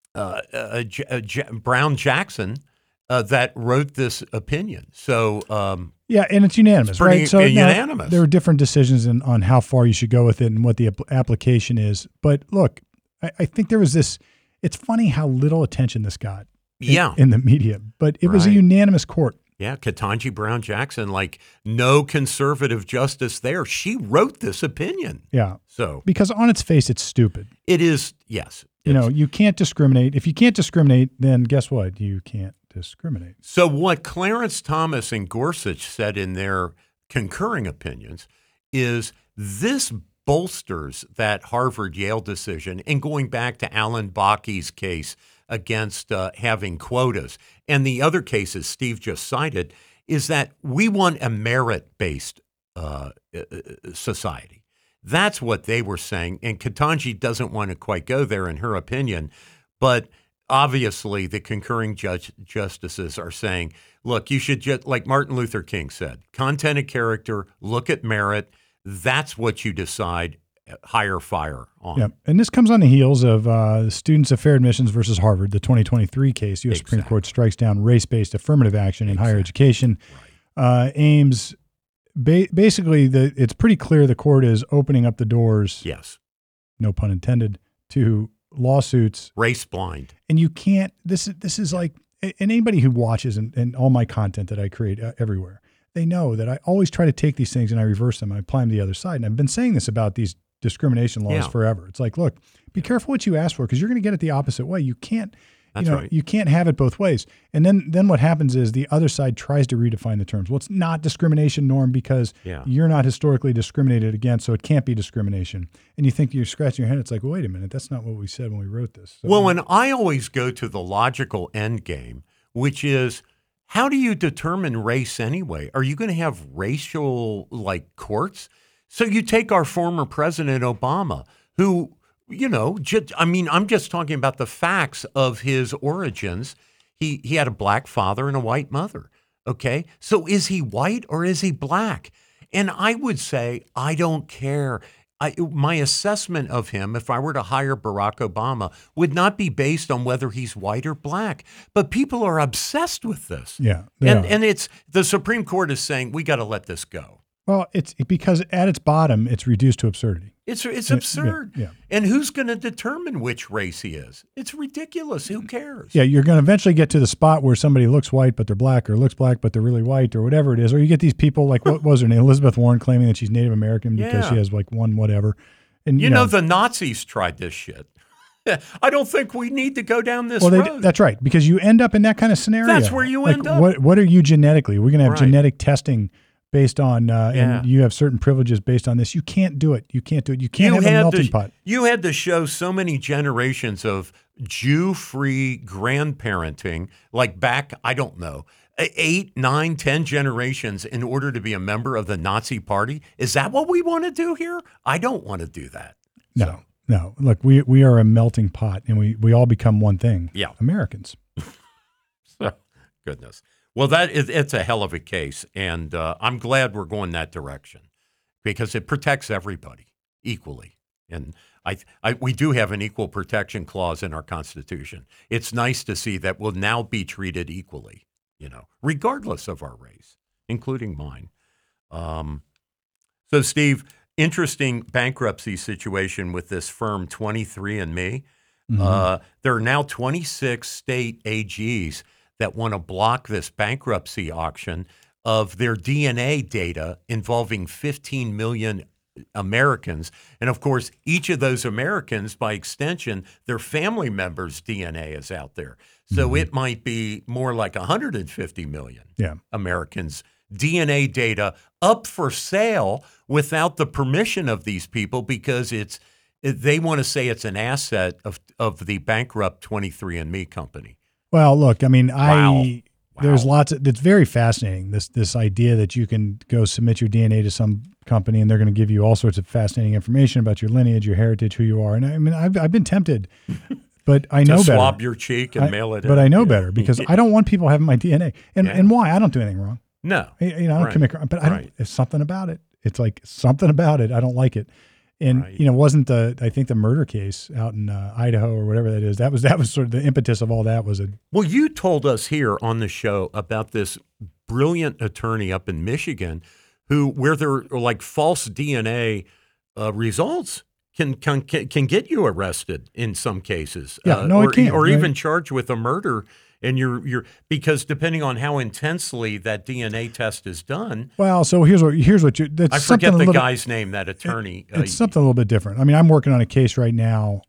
Jackson that wrote this opinion. So and it's unanimous, right? So unanimous. There are different decisions on how far you should go with it and what the application is. But look, I think there was this. It's funny how little attention this got in the media, but it was a unanimous court. Yeah, Ketanji Brown Jackson, like no conservative justice there. She wrote this opinion. Yeah. So because on its face, it's stupid. It is, yes. You can't discriminate. If you can't discriminate, then guess what? You can't discriminate. So what Clarence Thomas and Gorsuch said in their concurring opinions is this bolsters that Harvard-Yale decision, and going back to Alan Bakke case against having quotas, and the other cases Steve just cited, is that we want a merit-based society. That's what they were saying, and Ketanji doesn't want to quite go there in her opinion, but obviously the concurring justices are saying, look, you should just, like Martin Luther King said, content and character, look at merit, that's what you decide, hire fire on. Yeah, and this comes on the heels of Students of Fair Admissions versus Harvard, the 2023 case. U.S. Supreme Court strikes down race-based affirmative action in higher education. Aims, basically, it's pretty clear the court is opening up the doors, no pun intended, to lawsuits. Race blind. And you can't, this is like, and anybody who watches and all my content that I create everywhere, they know that I always try to take these things and I reverse them. I apply them to the other side. And I've been saying this about these discrimination laws forever. It's like, look, be careful what you ask for because you're going to get it the opposite way. You can't, you can't have it both ways. And then what happens is the other side tries to redefine the terms. Well, it's not discrimination, Norm, because you're not historically discriminated against, so it can't be discrimination. And you think you're scratching your head. It's like, well, wait a minute, that's not what we said when we wrote this. So, well, and I always go to the logical end game, which is, how do you determine race anyway? Are you going to have racial courts? So you take our former President Obama, who, I'm just talking about the facts of his origins. He had a black father and a white mother. Okay. So is he white or is he black? And I would say, I don't care. My assessment of him, if I were to hire Barack Obama, would not be based on whether he's white or black. But people are obsessed with this. Yeah. And it's the Supreme Court is saying, we got to let this go. Well, it's because at its bottom, it's reduced to absurdity. It's absurd. Yeah. And who's going to determine which race he is? It's ridiculous. Who cares? Yeah, you're going to eventually get to the spot where somebody looks white, but they're black, or looks black, but they're really white, or whatever it is. Or you get these people like, what was her name? Elizabeth Warren claiming that she's Native American because she has one whatever. And you know, the Nazis tried this shit. I don't think we need to go down this road. That's right, because you end up in that kind of scenario. That's where you end up. What are you genetically? We're going to have genetic testing based on, and you have certain privileges based on this. You can't do it. You can't do it. You can't have a melting pot. You had to show so many generations of Jew-free grandparenting, like back, I don't know, 8, 9, 10 generations in order to be a member of the Nazi Party. Is that what we want to do here? I don't want to do that. No. Look, we are a melting pot, and we all become one thing. Yeah. Americans. Goodness. Well, it's a hell of a case, and I'm glad we're going that direction because it protects everybody equally. And we do have an equal protection clause in our Constitution. It's nice to see that we'll now be treated equally, regardless of our race, including mine. So, Steve, interesting bankruptcy situation with this firm 23andMe. Mm-hmm. There are now 26 state AGs that want to block this bankruptcy auction of their DNA data involving 15 million Americans. And of course, each of those Americans, by extension, their family members' DNA is out there. So it might be more like 150 million Americans' DNA data up for sale without the permission of these people because they want to say it's an asset of the bankrupt 23andMe company. Well, look, I mean, Wow. there's lots of, it's very fascinating. This idea that you can go submit your DNA to some company and they're going to give you all sorts of fascinating information about your lineage, your heritage, who you are. And I mean, I've been tempted, but I know better. Swab your cheek and mail it in. But I know better because I don't want people having my DNA. And why? I don't do anything wrong. No. I don't commit crime, but I don't, there's something about it. It's like something about it. I don't like it. And, wasn't I think the murder case out in Idaho or whatever that is, that was sort of the impetus of all that was Well, you told us here on the show about this brilliant attorney up in Michigan where there are like false DNA results can get you arrested in some cases. It can't. Or even charged with a murder. And you're because depending on how intensely that DNA test is done. Well, so here's what you. I forget the guy's name. That attorney. It's something a little bit different. I mean, I'm working on a case right now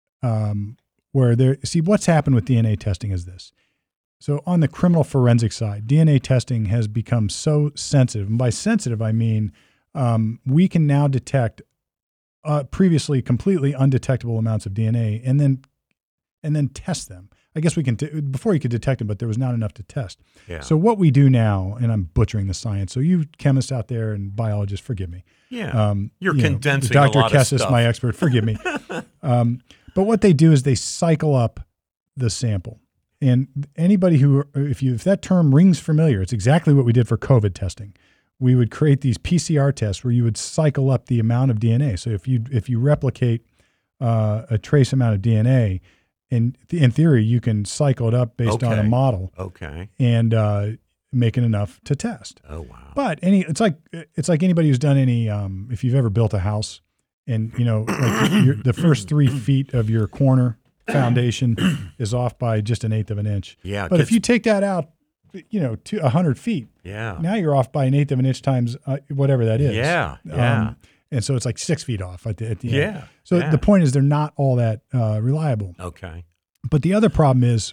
where what's happened with DNA testing is this. So on the criminal forensic side, DNA testing has become so sensitive, and by sensitive I mean we can now detect previously completely undetectable amounts of DNA, and then test them. I guess we can, before you could detect them, but there was not enough to test. Yeah. So what we do now, and I'm butchering the science, so you chemists out there and biologists, forgive me. Yeah. You're condensing Dr. a lot Kessis, of stuff. my expert, forgive me. But what they do is they cycle up the sample. And anybody if that term rings familiar, it's exactly what we did for COVID testing. We would create these PCR tests where you would cycle up the amount of DNA. So if you replicate a trace amount of DNA, in theory, you can cycle it up based on a model. Okay. And make it enough to test. Oh wow! But it's like anybody who's done any. If you've ever built a house, and like the first 3 feet of your corner foundation is off by just 1/8 of an inch. Yeah. But if you take that out, to 100 feet. Yeah. Now you're off by 1/8 of an inch times whatever that is. Yeah. Yeah. And so it's like 6 feet off at the end. Yeah. So the point is they're not all that reliable. Okay. But the other problem is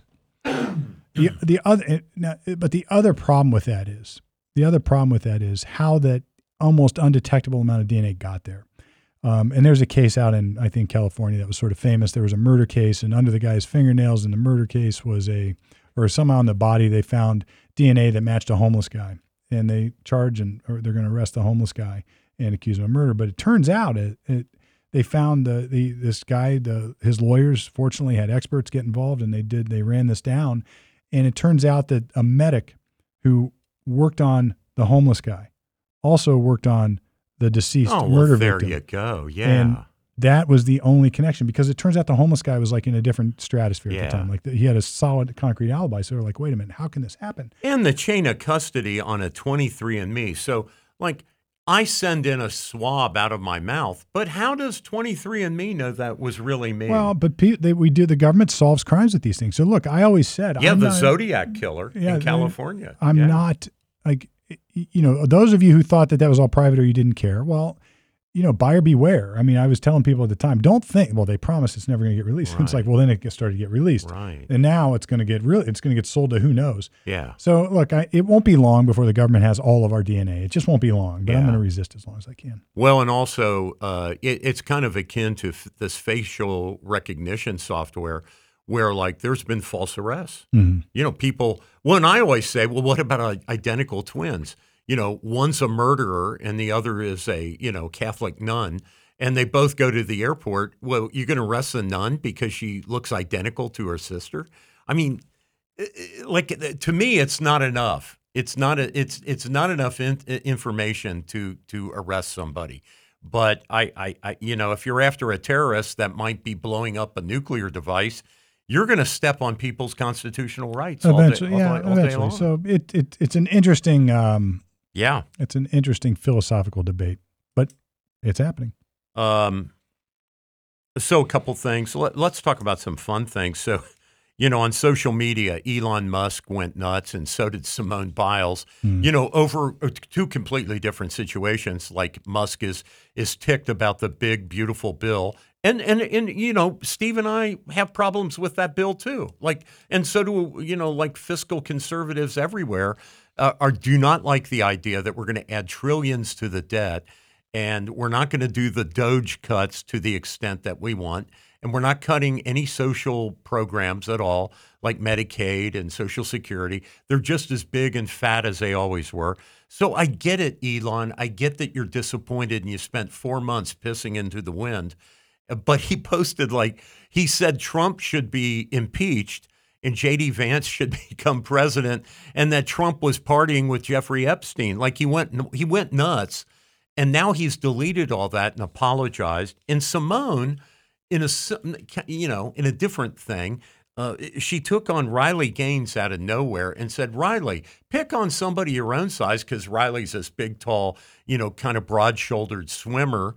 the other problem with that is how that almost undetectable amount of DNA got there. And there's a case out in, I think, California that was sort of famous. There was a murder case, and under the guy's fingernails in the murder case was somehow in the body they found DNA that matched a homeless guy, and they or they're going to arrest the homeless guy and accuse him of murder. But it turns out they found this guy, his lawyers fortunately had experts get involved, and they ran this down, and it turns out that a medic who worked on the homeless guy also worked on the deceased murder victim. There you go. Yeah. And that was the only connection, because it turns out the homeless guy was like in a different stratosphere at the time. Like he had a solid concrete alibi. So they're like, wait a minute, how can this happen? And the chain of custody on a 23andMe. So like I send in a swab out of my mouth, but how does 23andMe know that was really me? Well, but the government solves crimes with these things. So look, I always said, Zodiac killer in California. I'm not like, those of you who thought that was all private or you didn't care, well, buyer beware. I mean, I was telling people at the time, don't think, well, they promised it's never going to get released. Right. It's like, well, then it started to get released. Right. And now it's going to get sold to who knows. Yeah. So look, it won't be long before the government has all of our DNA. It just won't be long, but I'm going to resist as long as I can. Well, and also it's kind of akin to this facial recognition software where like there's been false arrests. Mm-hmm. People, and I always say, well, what about identical twins? One's a murderer and the other is a, Catholic nun, and they both go to the airport. Well, you're going to arrest the nun because she looks identical to her sister? I mean, like to me, it's not enough. It's not enough information to arrest somebody. But I, if you're after a terrorist that might be blowing up a nuclear device, you're going to step on people's constitutional rights Eventually, all day eventually. long. So it's an interesting It's an interesting philosophical debate, but it's happening. So a couple things. Let's talk about some fun things. So, on social media, Elon Musk went nuts, and so did Simone Biles. Over two completely different situations. Like Musk is ticked about the big, beautiful bill, and Steve and I have problems with that bill too. And so do fiscal conservatives everywhere. Do not like the idea that we're going to add trillions to the debt. And we're not going to do the Doge cuts to the extent that we want. And we're not cutting any social programs at all, like Medicaid and Social Security. They're just as big and fat as they always were. So I get it, Elon. I get that you're disappointed and you spent 4 months pissing into the wind. But he posted, he said Trump should be impeached and J.D. Vance should become president, and that Trump was partying with Jeffrey Epstein. He went nuts. And now he's deleted all that and apologized. And Simone, in a different thing, she took on Riley Gaines out of nowhere and said, Riley, pick on somebody your own size, because Riley's this big, tall, kind of broad-shouldered swimmer,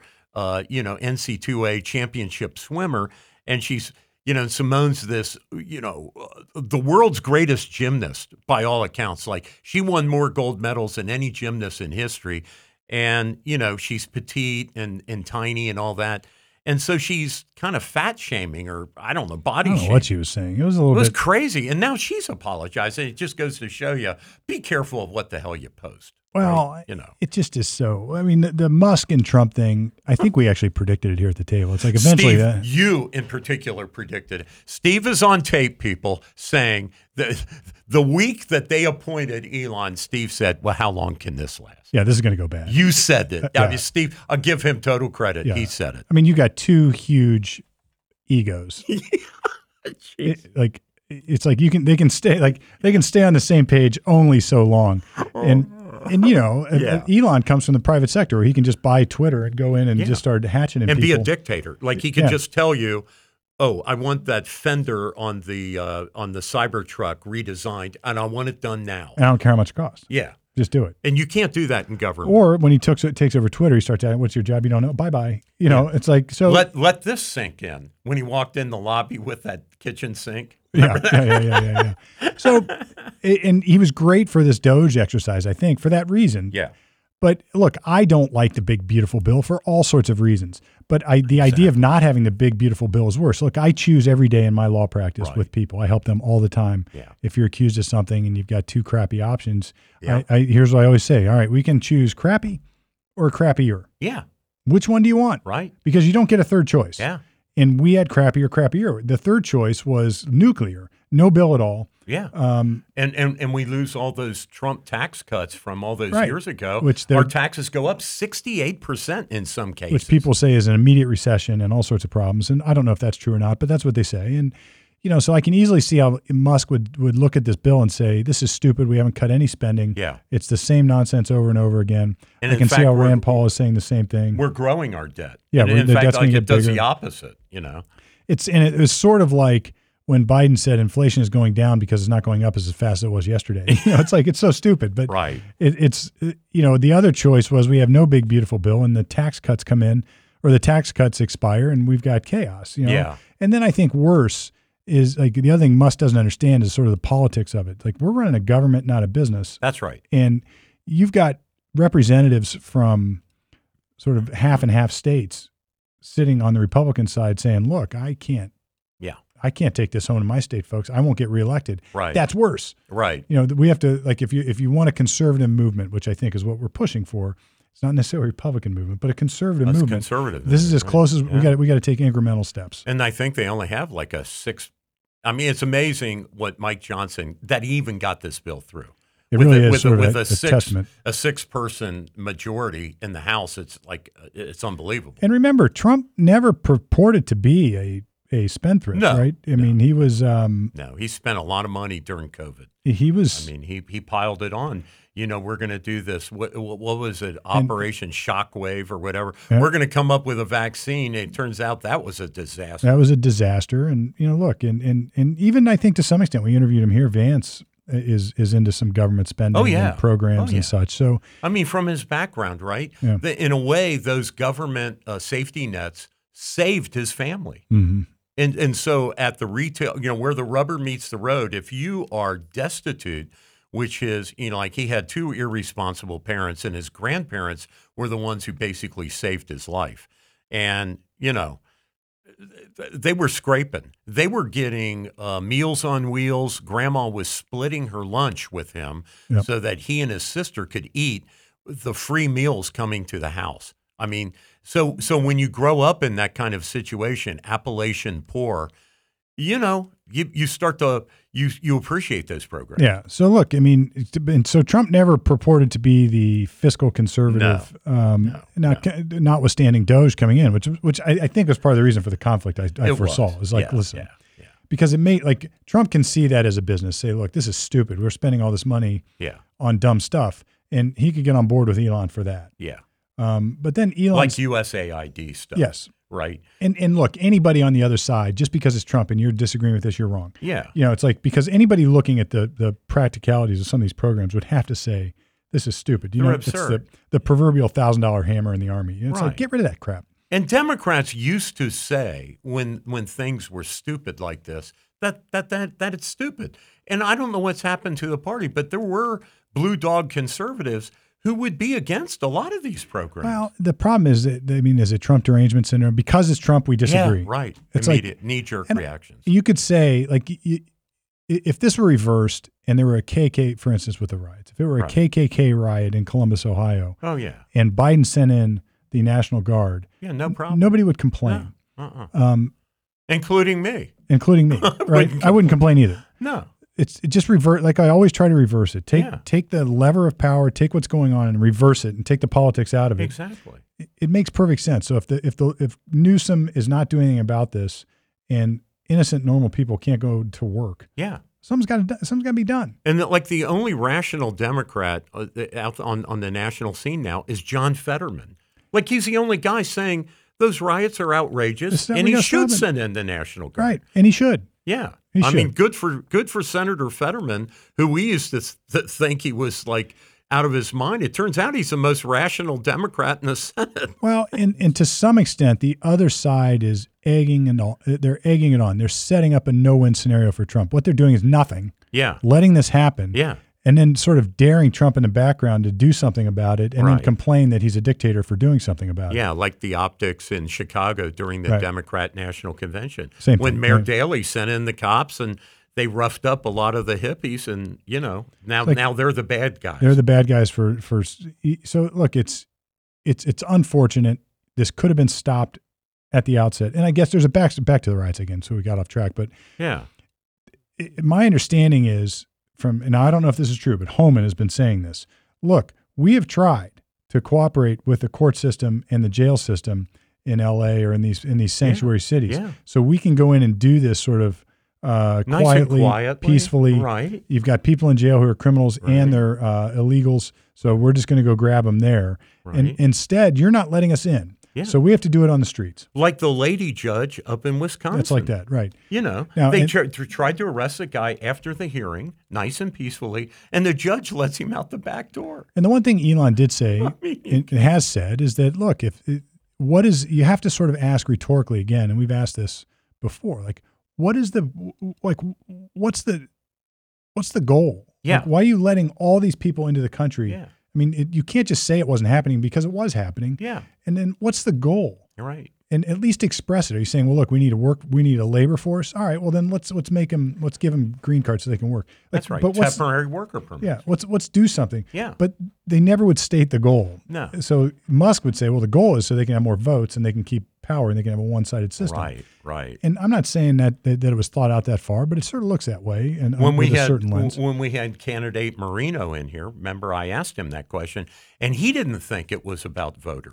NC2A championship swimmer. And she's, Simone's this, the world's greatest gymnast by all accounts. She won more gold medals than any gymnast in history. And, she's petite and tiny and all that. And so she's kind of fat shaming, or I don't know, body shaming. What she was saying. It was a little bit crazy. And now she's apologizing. It just goes to show you, be careful of what the hell you post. Well, right? It just is so. I mean, the Musk and Trump thing, I think we actually predicted it here at the table. It's eventually Steve, you in particular predicted it. Steve is on tape, people, saying that the week that they appointed Elon, Steve said, well, how long can this last? Yeah, this is going to go bad. You said it. Yeah. I mean, Steve, I'll give him total credit. Yeah. He said it. I mean, you got two huge egos. It's like they can stay on the same page only so long. And Elon comes from the private sector where he can just buy Twitter and go in and just start hatching in and people. be a dictator. He can just tell you, oh, I want that fender on the Cybertruck redesigned, and I want it done now. I don't care how much it costs. Yeah. Just do it. And you can't do that in government. Or when he takes over Twitter, he starts asking, what's your job? You don't know. Bye-bye. It's like, so. Let this sink in. When he walked in the lobby with that kitchen sink. Yeah. So, and he was great for this Doge exercise, I think, for that reason. Yeah. But look, I don't like the big, beautiful bill for all sorts of reasons. But the idea of not having the big, beautiful bill is worse. Look, I choose every day in my law practice with people. I help them all the time. Yeah. If you're accused of something and you've got two crappy options, here's what I always say. All right, we can choose crappy or crappier. Yeah. Which one do you want? Right. Because you don't get a third choice. Yeah. And we had crappy or crappier. The third choice was nuclear. No bill at all. Yeah. And we lose all those Trump tax cuts from all those years ago. Our taxes go up 68% in some cases. Which people say is an immediate recession and all sorts of problems. And I don't know if that's true or not, but that's what they say. And, so I can easily see how Musk would look at this bill and say, this is stupid. We haven't cut any spending. Yeah. It's the same nonsense over and over again. And I can see how Rand Paul is saying the same thing. We're growing our debt. Yeah. And in fact, it does bigger. the opposite, It was sort of like when Biden said inflation is going down because it's not going up as fast as it was yesterday. It's so stupid. But right. The other choice was we have no big, beautiful bill and the tax cuts come in or the tax cuts expire and we've got chaos. Yeah. And then I think worse is the other thing Musk doesn't understand is sort of the politics of it. We're running a government, not a business. That's right. And you've got representatives from sort of half and half states sitting on the Republican side saying, look, I can't take this home in my state, folks. I won't get reelected. Right. That's worse. Right. We have to, if you want a conservative movement, which I think is what we're pushing for, it's not necessarily a Republican movement, but a conservative movement. Conservative. This is as close as we got to take incremental steps. And I think they only have a 6. I mean, it's amazing what Mike Johnson, that he even got this bill through. It really is with a testament. A 6-person majority in the House. It's unbelievable. And remember, Trump never purported to be a a spendthrift, No, right? I mean, he was No, he spent a lot of money during COVID. he was I mean, he piled it on. We're going to do this. What was it? Operation Shockwave or whatever. Yeah. We're going to come up with a vaccine. It turns out that was a disaster. that was a disaster. And look, and even I think to some extent, we interviewed him here. Vance is into some government spending and programs and such. So I mean, from his background, right? Yeah. In a way, those government safety nets saved his family. mm-hmm. And so at the retail, where the rubber meets the road, if you are destitute, which is, like he had two irresponsible parents, and his grandparents were the ones who basically saved his life. And, they were scraping. They were getting Meals on Wheels. Grandma was splitting her lunch with him so that he and his sister could eat the free meals coming to the house. I mean, so when you grow up in that kind of situation, Appalachian poor, you start to you appreciate those programs. Yeah. So look, I mean, and so Trump never purported to be the fiscal conservative, notwithstanding Doge coming in, which I think was part of the reason for the conflict I foresaw. It was like, listen, because it made like Trump can see that as a business, say, look, this is stupid. We're spending all this money on dumb stuff, and he could get on board with Elon for that. Yeah. But then Elon, like USAID stuff. Yes. Right. And look, anybody on the other side, just because it's Trump and you're disagreeing with this, you're wrong. Yeah. It's like, because anybody looking at the practicalities of some of these programs would have to say, this is stupid. They're absurd. It's the proverbial $1,000 hammer in the army. It's Right. like, get rid of that crap. And Democrats used to say when things were stupid like this, that it's stupid. And I don't know what's happened to the party, but there were blue dog conservatives who would be against a lot of these programs. Well, the problem is that, is it Trump derangement syndrome? Because it's Trump, we disagree. Yeah, right. It's immediate knee-jerk reactions. You could say, like, if this were reversed and there were a KK, for instance, with the riots, if it were a KKK riot in Columbus, Ohio, and Biden sent in the National Guard, no problem. Nobody would complain. Including me. Including me, right? I wouldn't complain either. No. It just revert. Like I always try to reverse it. Take the lever of power, take what's going on, and reverse it, and take the politics out of it. Exactly. It makes perfect sense. So if Newsom is not doing anything about this, and innocent normal people can't go to work, something's got to be done. And the only rational Democrat out on the national scene now is John Fetterman. Like he's the only guy saying those riots are outrageous, and he should send in the National Guard. Right, and he should. Yeah. I mean, good for Senator Fetterman, who we used to think he was like out of his mind. It turns out he's the most rational Democrat in the Senate. Well, and to some extent, the other side is egging it on. They're setting up a no-win scenario for Trump. What they're doing is nothing. Yeah. Letting this happen. Yeah. And then sort of daring Trump in the background to do something about it, and then complain that he's a dictator for doing something about it. Yeah, like the optics in Chicago during the Democrat National Convention. Same when thing, Mayor Daley sent in the cops and they roughed up a lot of the hippies, and now they're the bad guys. They're the bad guys for. So look, it's unfortunate. This could have been stopped at the outset, and I guess there's a back to the riots again. So we got off track, but my understanding is. And I don't know if this is true, but Homan has been saying this. Look, we have tried to cooperate with the court system and the jail system in L.A. or in these sanctuary cities, so we can go in and do this sort of quietly, peacefully. Right. You've got people in jail who are criminals and they're illegals, so we're just going to go grab them there. Right. And instead, you're not letting us in. Yeah. So we have to do it on the streets. Like the lady judge up in Wisconsin. That's like that, right. Now, they tried to arrest a guy after the hearing, nice and peacefully, and the judge lets him out the back door. And the one thing Elon did say, and has said, is that, look, you have to sort of ask rhetorically again, and we've asked this before, like, what's the goal? Yeah. Like, why are you letting all these people into the country? Yeah. I mean, you can't just say it wasn't happening because it was happening. Yeah. And then what's the goal? You're right. And at least express it. Are you saying, well, look, we need a labor force? All right, well then let's give them green cards so they can work. That's right. But temporary worker permits. Yeah. Let's do something. Yeah. But they never would state the goal. No. So Musk would say, well, the goal is so they can have more votes and they can keep power and they can have a one-sided system. Right. And I'm not saying that it was thought out that far, but it sort of looks that way. And when we had candidate Marino in here, remember I asked him that question, and he didn't think it was about voters.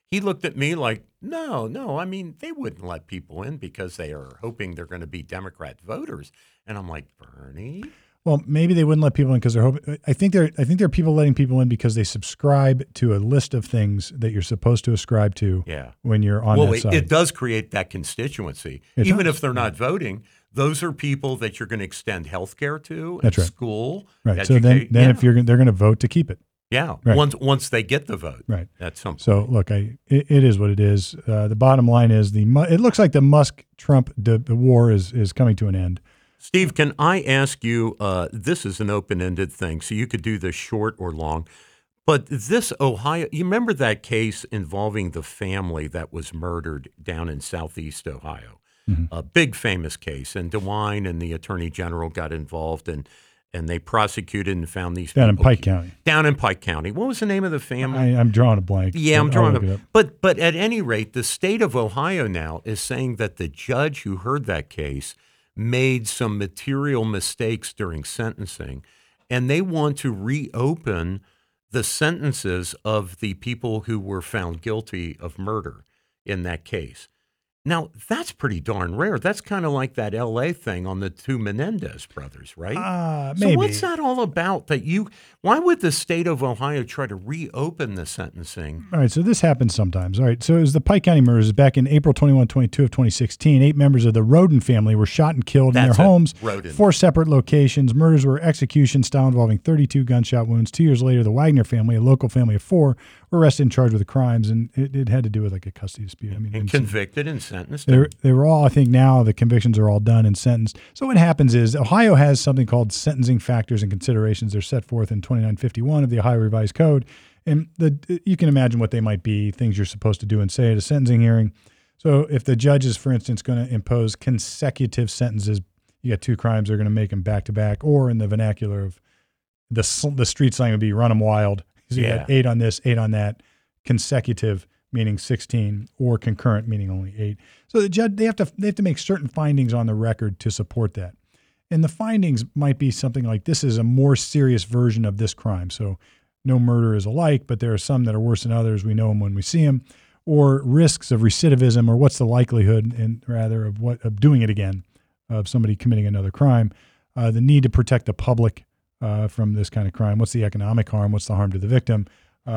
he looked at me like, no. I mean, they wouldn't let people in because they are hoping they're going to be Democrat voters. And I'm like, Bernie? Well, maybe they wouldn't let people in because they're hoping. I think there are people letting people in because they subscribe to a list of things that you're supposed to ascribe to. Yeah. When you're on that side. It does create that constituency. Even if they're not voting, those are people that you're going to extend health care to, That's right. school. Right. So then if they're going to vote to keep it. Yeah. Right. Once they get the vote. Right. At some point. So look, it is what it is. The bottom line is it looks like the Musk-Trump the war is coming to an end. Steve, can I ask you, this is an open-ended thing, so you could do this short or long, but this Ohio, you remember that case involving the family that was murdered down in southeast Ohio? Mm-hmm. A big famous case, and DeWine and the Attorney General got involved, and they prosecuted and found these down people. In Pike County. Down in Pike County. What was the name of the family? I'm drawing a blank. Yeah, I'm drawing a blank. But at any rate, the state of Ohio now is saying that the judge who heard that case made some material mistakes during sentencing, and they want to reopen the sentences of the people who were found guilty of murder in that case. Now, that's pretty darn rare. That's kind of like that L.A. thing on the two Menendez brothers, right? Maybe. So what's that all about? Why would the state of Ohio try to reopen the sentencing? All right, so this happens sometimes. All right, so it was the Pike County murders back in April 22 of 2016. 8 members of the Roden family were shot and killed in their homes. 4 separate locations. Murders were execution style involving 32 gunshot wounds. 2 years later, the Wagner family, a local family of 4, were arrested and charged with the crimes, and it had to do with like a custody dispute. I mean, and convicted and sentenced. They were all, I think now the convictions are all done and sentenced. So what happens is Ohio has something called sentencing factors and considerations. They're set forth in 2951 of the Ohio Revised Code. And you can imagine what they might be, things you're supposed to do and say at a sentencing hearing. So if the judge is, for instance, going to impose consecutive sentences, you got 2 crimes, they're going to make them back to back, or in the vernacular of the street slang would be run them wild. So you got 8 on this, 8 on that, consecutive, meaning 16, or concurrent, meaning only 8. So the judge, they have to make certain findings on the record to support that. And the findings might be something like, this is a more serious version of this crime. So no murder is alike, but there are some that are worse than others. We know them when we see them. Or risks of recidivism, or what's the likelihood, and rather of doing it again, of somebody committing another crime. The need to protect the public from this kind of crime. What's the economic harm? What's the harm to the victim?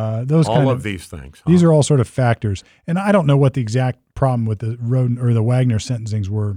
These things. Huh? These are all sort of factors. And I don't know what the exact problem with the Roden or the Wagner sentencings were,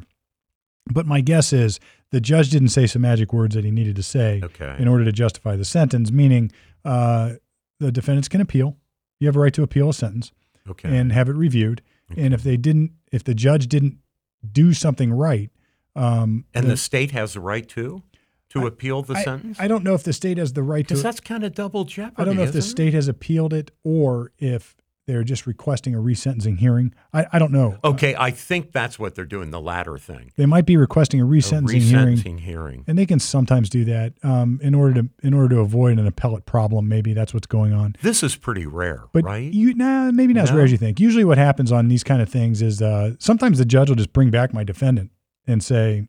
but my guess is the judge didn't say some magic words that he needed to say in order to justify the sentence, meaning the defendants can appeal. You have a right to appeal a sentence and have it reviewed. And if the judge didn't do something right. And the state has the right to appeal the sentence? I don't know if the state has the right to. Because that's kind of double jeopardy. I don't know if the state has appealed it or if they're just requesting a resentencing hearing. I don't know. Okay, I think that's what they're doing, the latter thing. They might be requesting a resentencing hearing. And they can sometimes do that in order to avoid an appellate problem. Maybe that's what's going on. This is pretty rare, but right? Maybe not as rare as you think. Usually what happens on these kind of things is sometimes the judge will just bring back my defendant and say,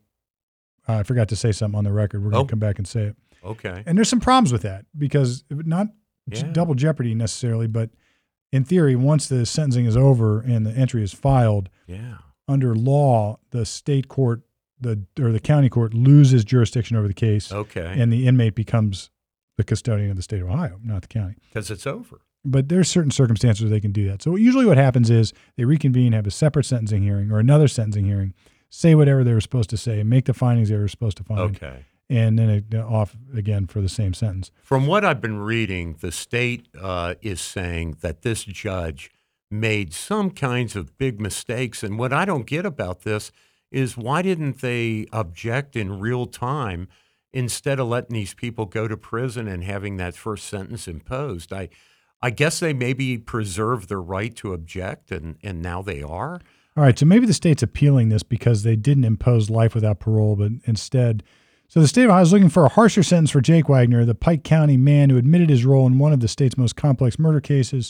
I forgot to say something on the record. We're going to come back and say it. Okay. And there's some problems with that because not double jeopardy necessarily, but in theory, once the sentencing is over and the entry is filed, under law, the state court or the county court loses jurisdiction over the case. Okay. And the inmate becomes the custodian of the state of Ohio, not the county. Because it's over. But there's certain circumstances where they can do that. So usually what happens is they reconvene, have a separate sentencing hearing or another sentencing hearing, say whatever they were supposed to say, make the findings they were supposed to find. Okay. And then off again for the same sentence. From what I've been reading, the state is saying that this judge made some kinds of big mistakes. And what I don't get about this is why didn't they object in real time instead of letting these people go to prison and having that first sentence imposed? I guess they maybe preserved their right to object, and now they are. All right, so maybe the state's appealing this because they didn't impose life without parole, but instead. So the state of Ohio is looking for a harsher sentence for Jake Wagner, the Pike County man who admitted his role in one of the state's most complex murder cases.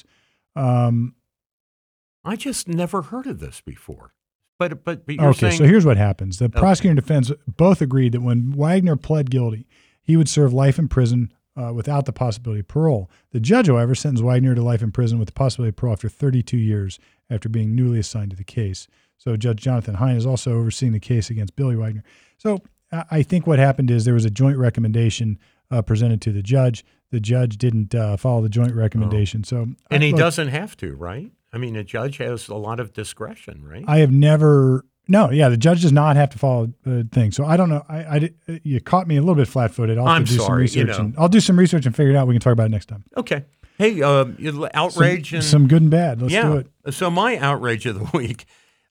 I just never heard of this before. But you're saying. So here's what happens. The prosecutor and defense both agreed that when Wagner pled guilty, he would serve life in prison without the possibility of parole. The judge, however, sentenced Wagner to life in prison with the possibility of parole after 32 years after being newly assigned to the case. So Judge Jonathan Hine is also overseeing the case against Billy Wagner. So I think what happened is there was a joint recommendation presented to the judge. The judge didn't follow the joint recommendation. So, and he doesn't have to, right? I mean, a judge has a lot of discretion, right? I have never. No, yeah, the judge does not have to follow the thing. So I don't know. You caught me a little bit flat-footed. I'm sorry. I'll do some research and figure it out. We can talk about it next time. Okay. Hey, outrage some good and bad. Let's do it. So my outrage of the week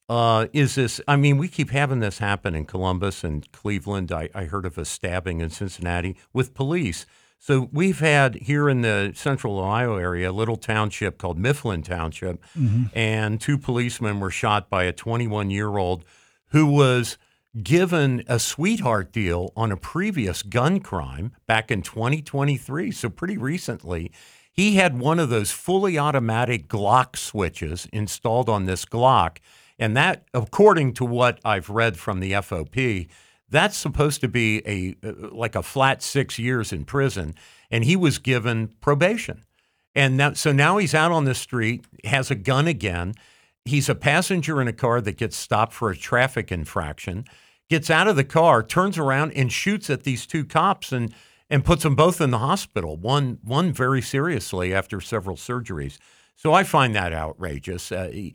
is this. I mean, we keep having this happen in Columbus and Cleveland. I heard of a stabbing in Cincinnati with police. So we've had here in the central Ohio area a little township called Mifflin Township, and 2 policemen were shot by a 21-year-old who was given a sweetheart deal on a previous gun crime back in 2023, so pretty recently. He had one of those fully automatic Glock switches installed on this Glock, and that, according to what I've read from the FOP, that's supposed to be like a flat 6 years in prison, and he was given probation. And now he's out on the street, has a gun again. He's a passenger in a car that gets stopped for a traffic infraction, gets out of the car, turns around and shoots at these 2 cops and puts them both in the hospital, one very seriously after several surgeries. So I find that outrageous.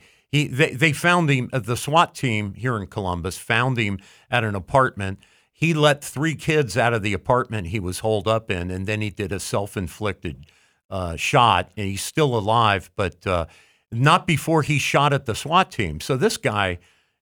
They found him, the SWAT team here in Columbus found him at an apartment. He let 3 kids out of the apartment he was holed up in, and then he did a self-inflicted shot, and he's still alive, but not before he shot at the SWAT team. So this guy,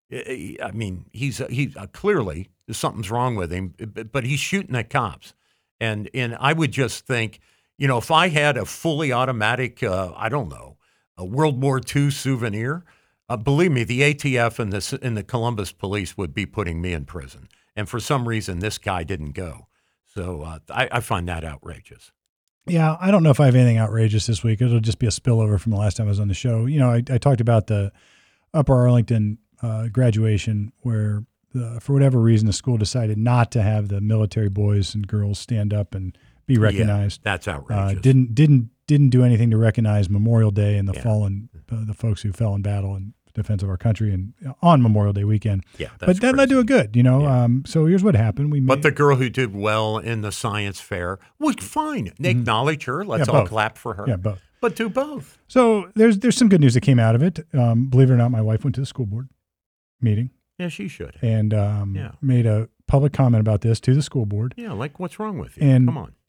I mean, he's clearly something's wrong with him, but he's shooting at cops. And I would just think, if I had a fully automatic, I don't know, a World War II souvenir, believe me, the ATF and the Columbus police would be putting me in prison. And for some reason, this guy didn't go. So I find that outrageous. Yeah, I don't know if I have anything outrageous this week. It'll just be a spillover from the last time I was on the show. I talked about the Upper Arlington graduation where, for whatever reason, the school decided not to have the military boys and girls stand up and be recognized. Yeah, that's outrageous. Didn't do anything to recognize Memorial Day and the fallen, the folks who fell in battle in defense of our country and on Memorial Day weekend. Yeah, but that led to a good, So here's what happened. But the girl who did well in the science fair was fine. They acknowledge her. Let's all clap for her. Yeah, both. But do both. So there's some good news that came out of it. Believe it or not, my wife went to the school board meeting. Yeah, she should. And made a public comment about this to the school board. Yeah, like what's wrong with you? Come on.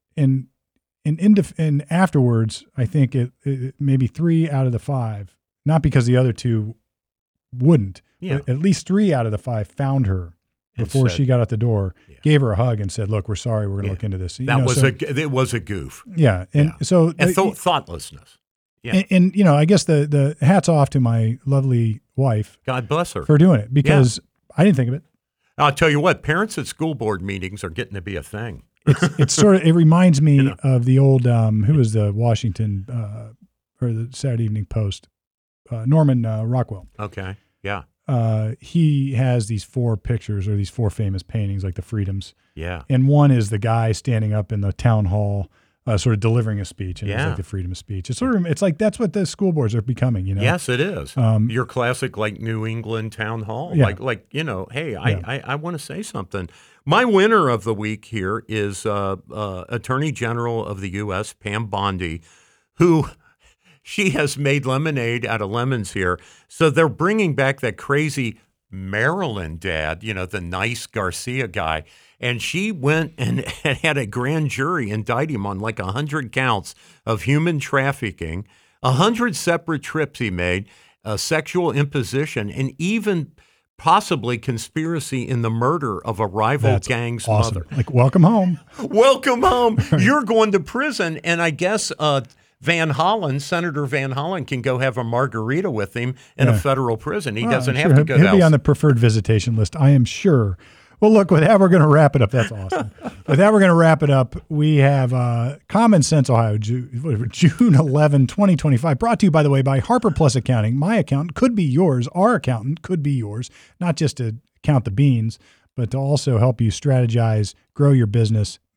And afterwards, I think it maybe 3 out of the 5, not because the other 2 wouldn't, but at least 3 out of the 5 found her before she got out the door, gave her a hug and said, "Look, we're sorry. We're going to look into this." It was a goof. Yeah. And so thoughtlessness. Yeah. And I guess the hats off to my lovely wife. God bless her. For doing it, because I didn't think of it. I'll tell you what, parents at school board meetings are getting to be a thing. It's sort of, it reminds me of the old, who was the Washington or the Saturday Evening Post, Norman Rockwell. Okay. Yeah. He has these 4 pictures or these 4 famous paintings, like the Freedoms. Yeah. And one is the guy standing up in the town hall, sort of delivering a speech, and it's like the freedom of speech. It's like that's what the school boards are becoming. Yes, it is. Your classic like New England town hall. Yeah. Hey, I want to say something. My winner of the week here is Attorney General of the U.S., Pam Bondi, who she has made lemonade out of lemons here. So they're bringing back that crazy Maryland dad, the nice Garcia guy. And she went and had a grand jury indict him on like 100 counts of human trafficking, 100 separate trips he made, sexual imposition, and even possibly conspiracy in the murder of a rival gang's mother. Like, welcome home. Welcome home. You're going to prison. And I guess Van Hollen, Senator Van Hollen, can go have a margarita with him in a federal prison. He doesn't have to go. He'll be on the preferred visitation list, I am sure. Well, look, with that, we're going to wrap it up. That's awesome. With that, we're going to wrap it up. We have Common Sense Ohio, June 11, 2025, brought to you, by the way, by Harper Plus Accounting. My accountant could be yours. Our accountant could be yours, not just to count the beans, but to also help you strategize, grow your business, make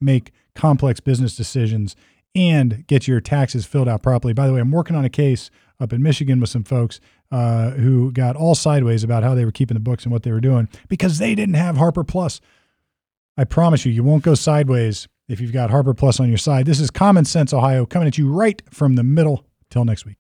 complex business decisions and get your taxes filled out properly. By the way, I'm working on a case up in Michigan with some folks who got all sideways about how they were keeping the books and what they were doing because they didn't have Harper Plus. I promise you won't go sideways if you've got Harper Plus on your side. This is Common Sense Ohio coming at you right from the middle. Till next week.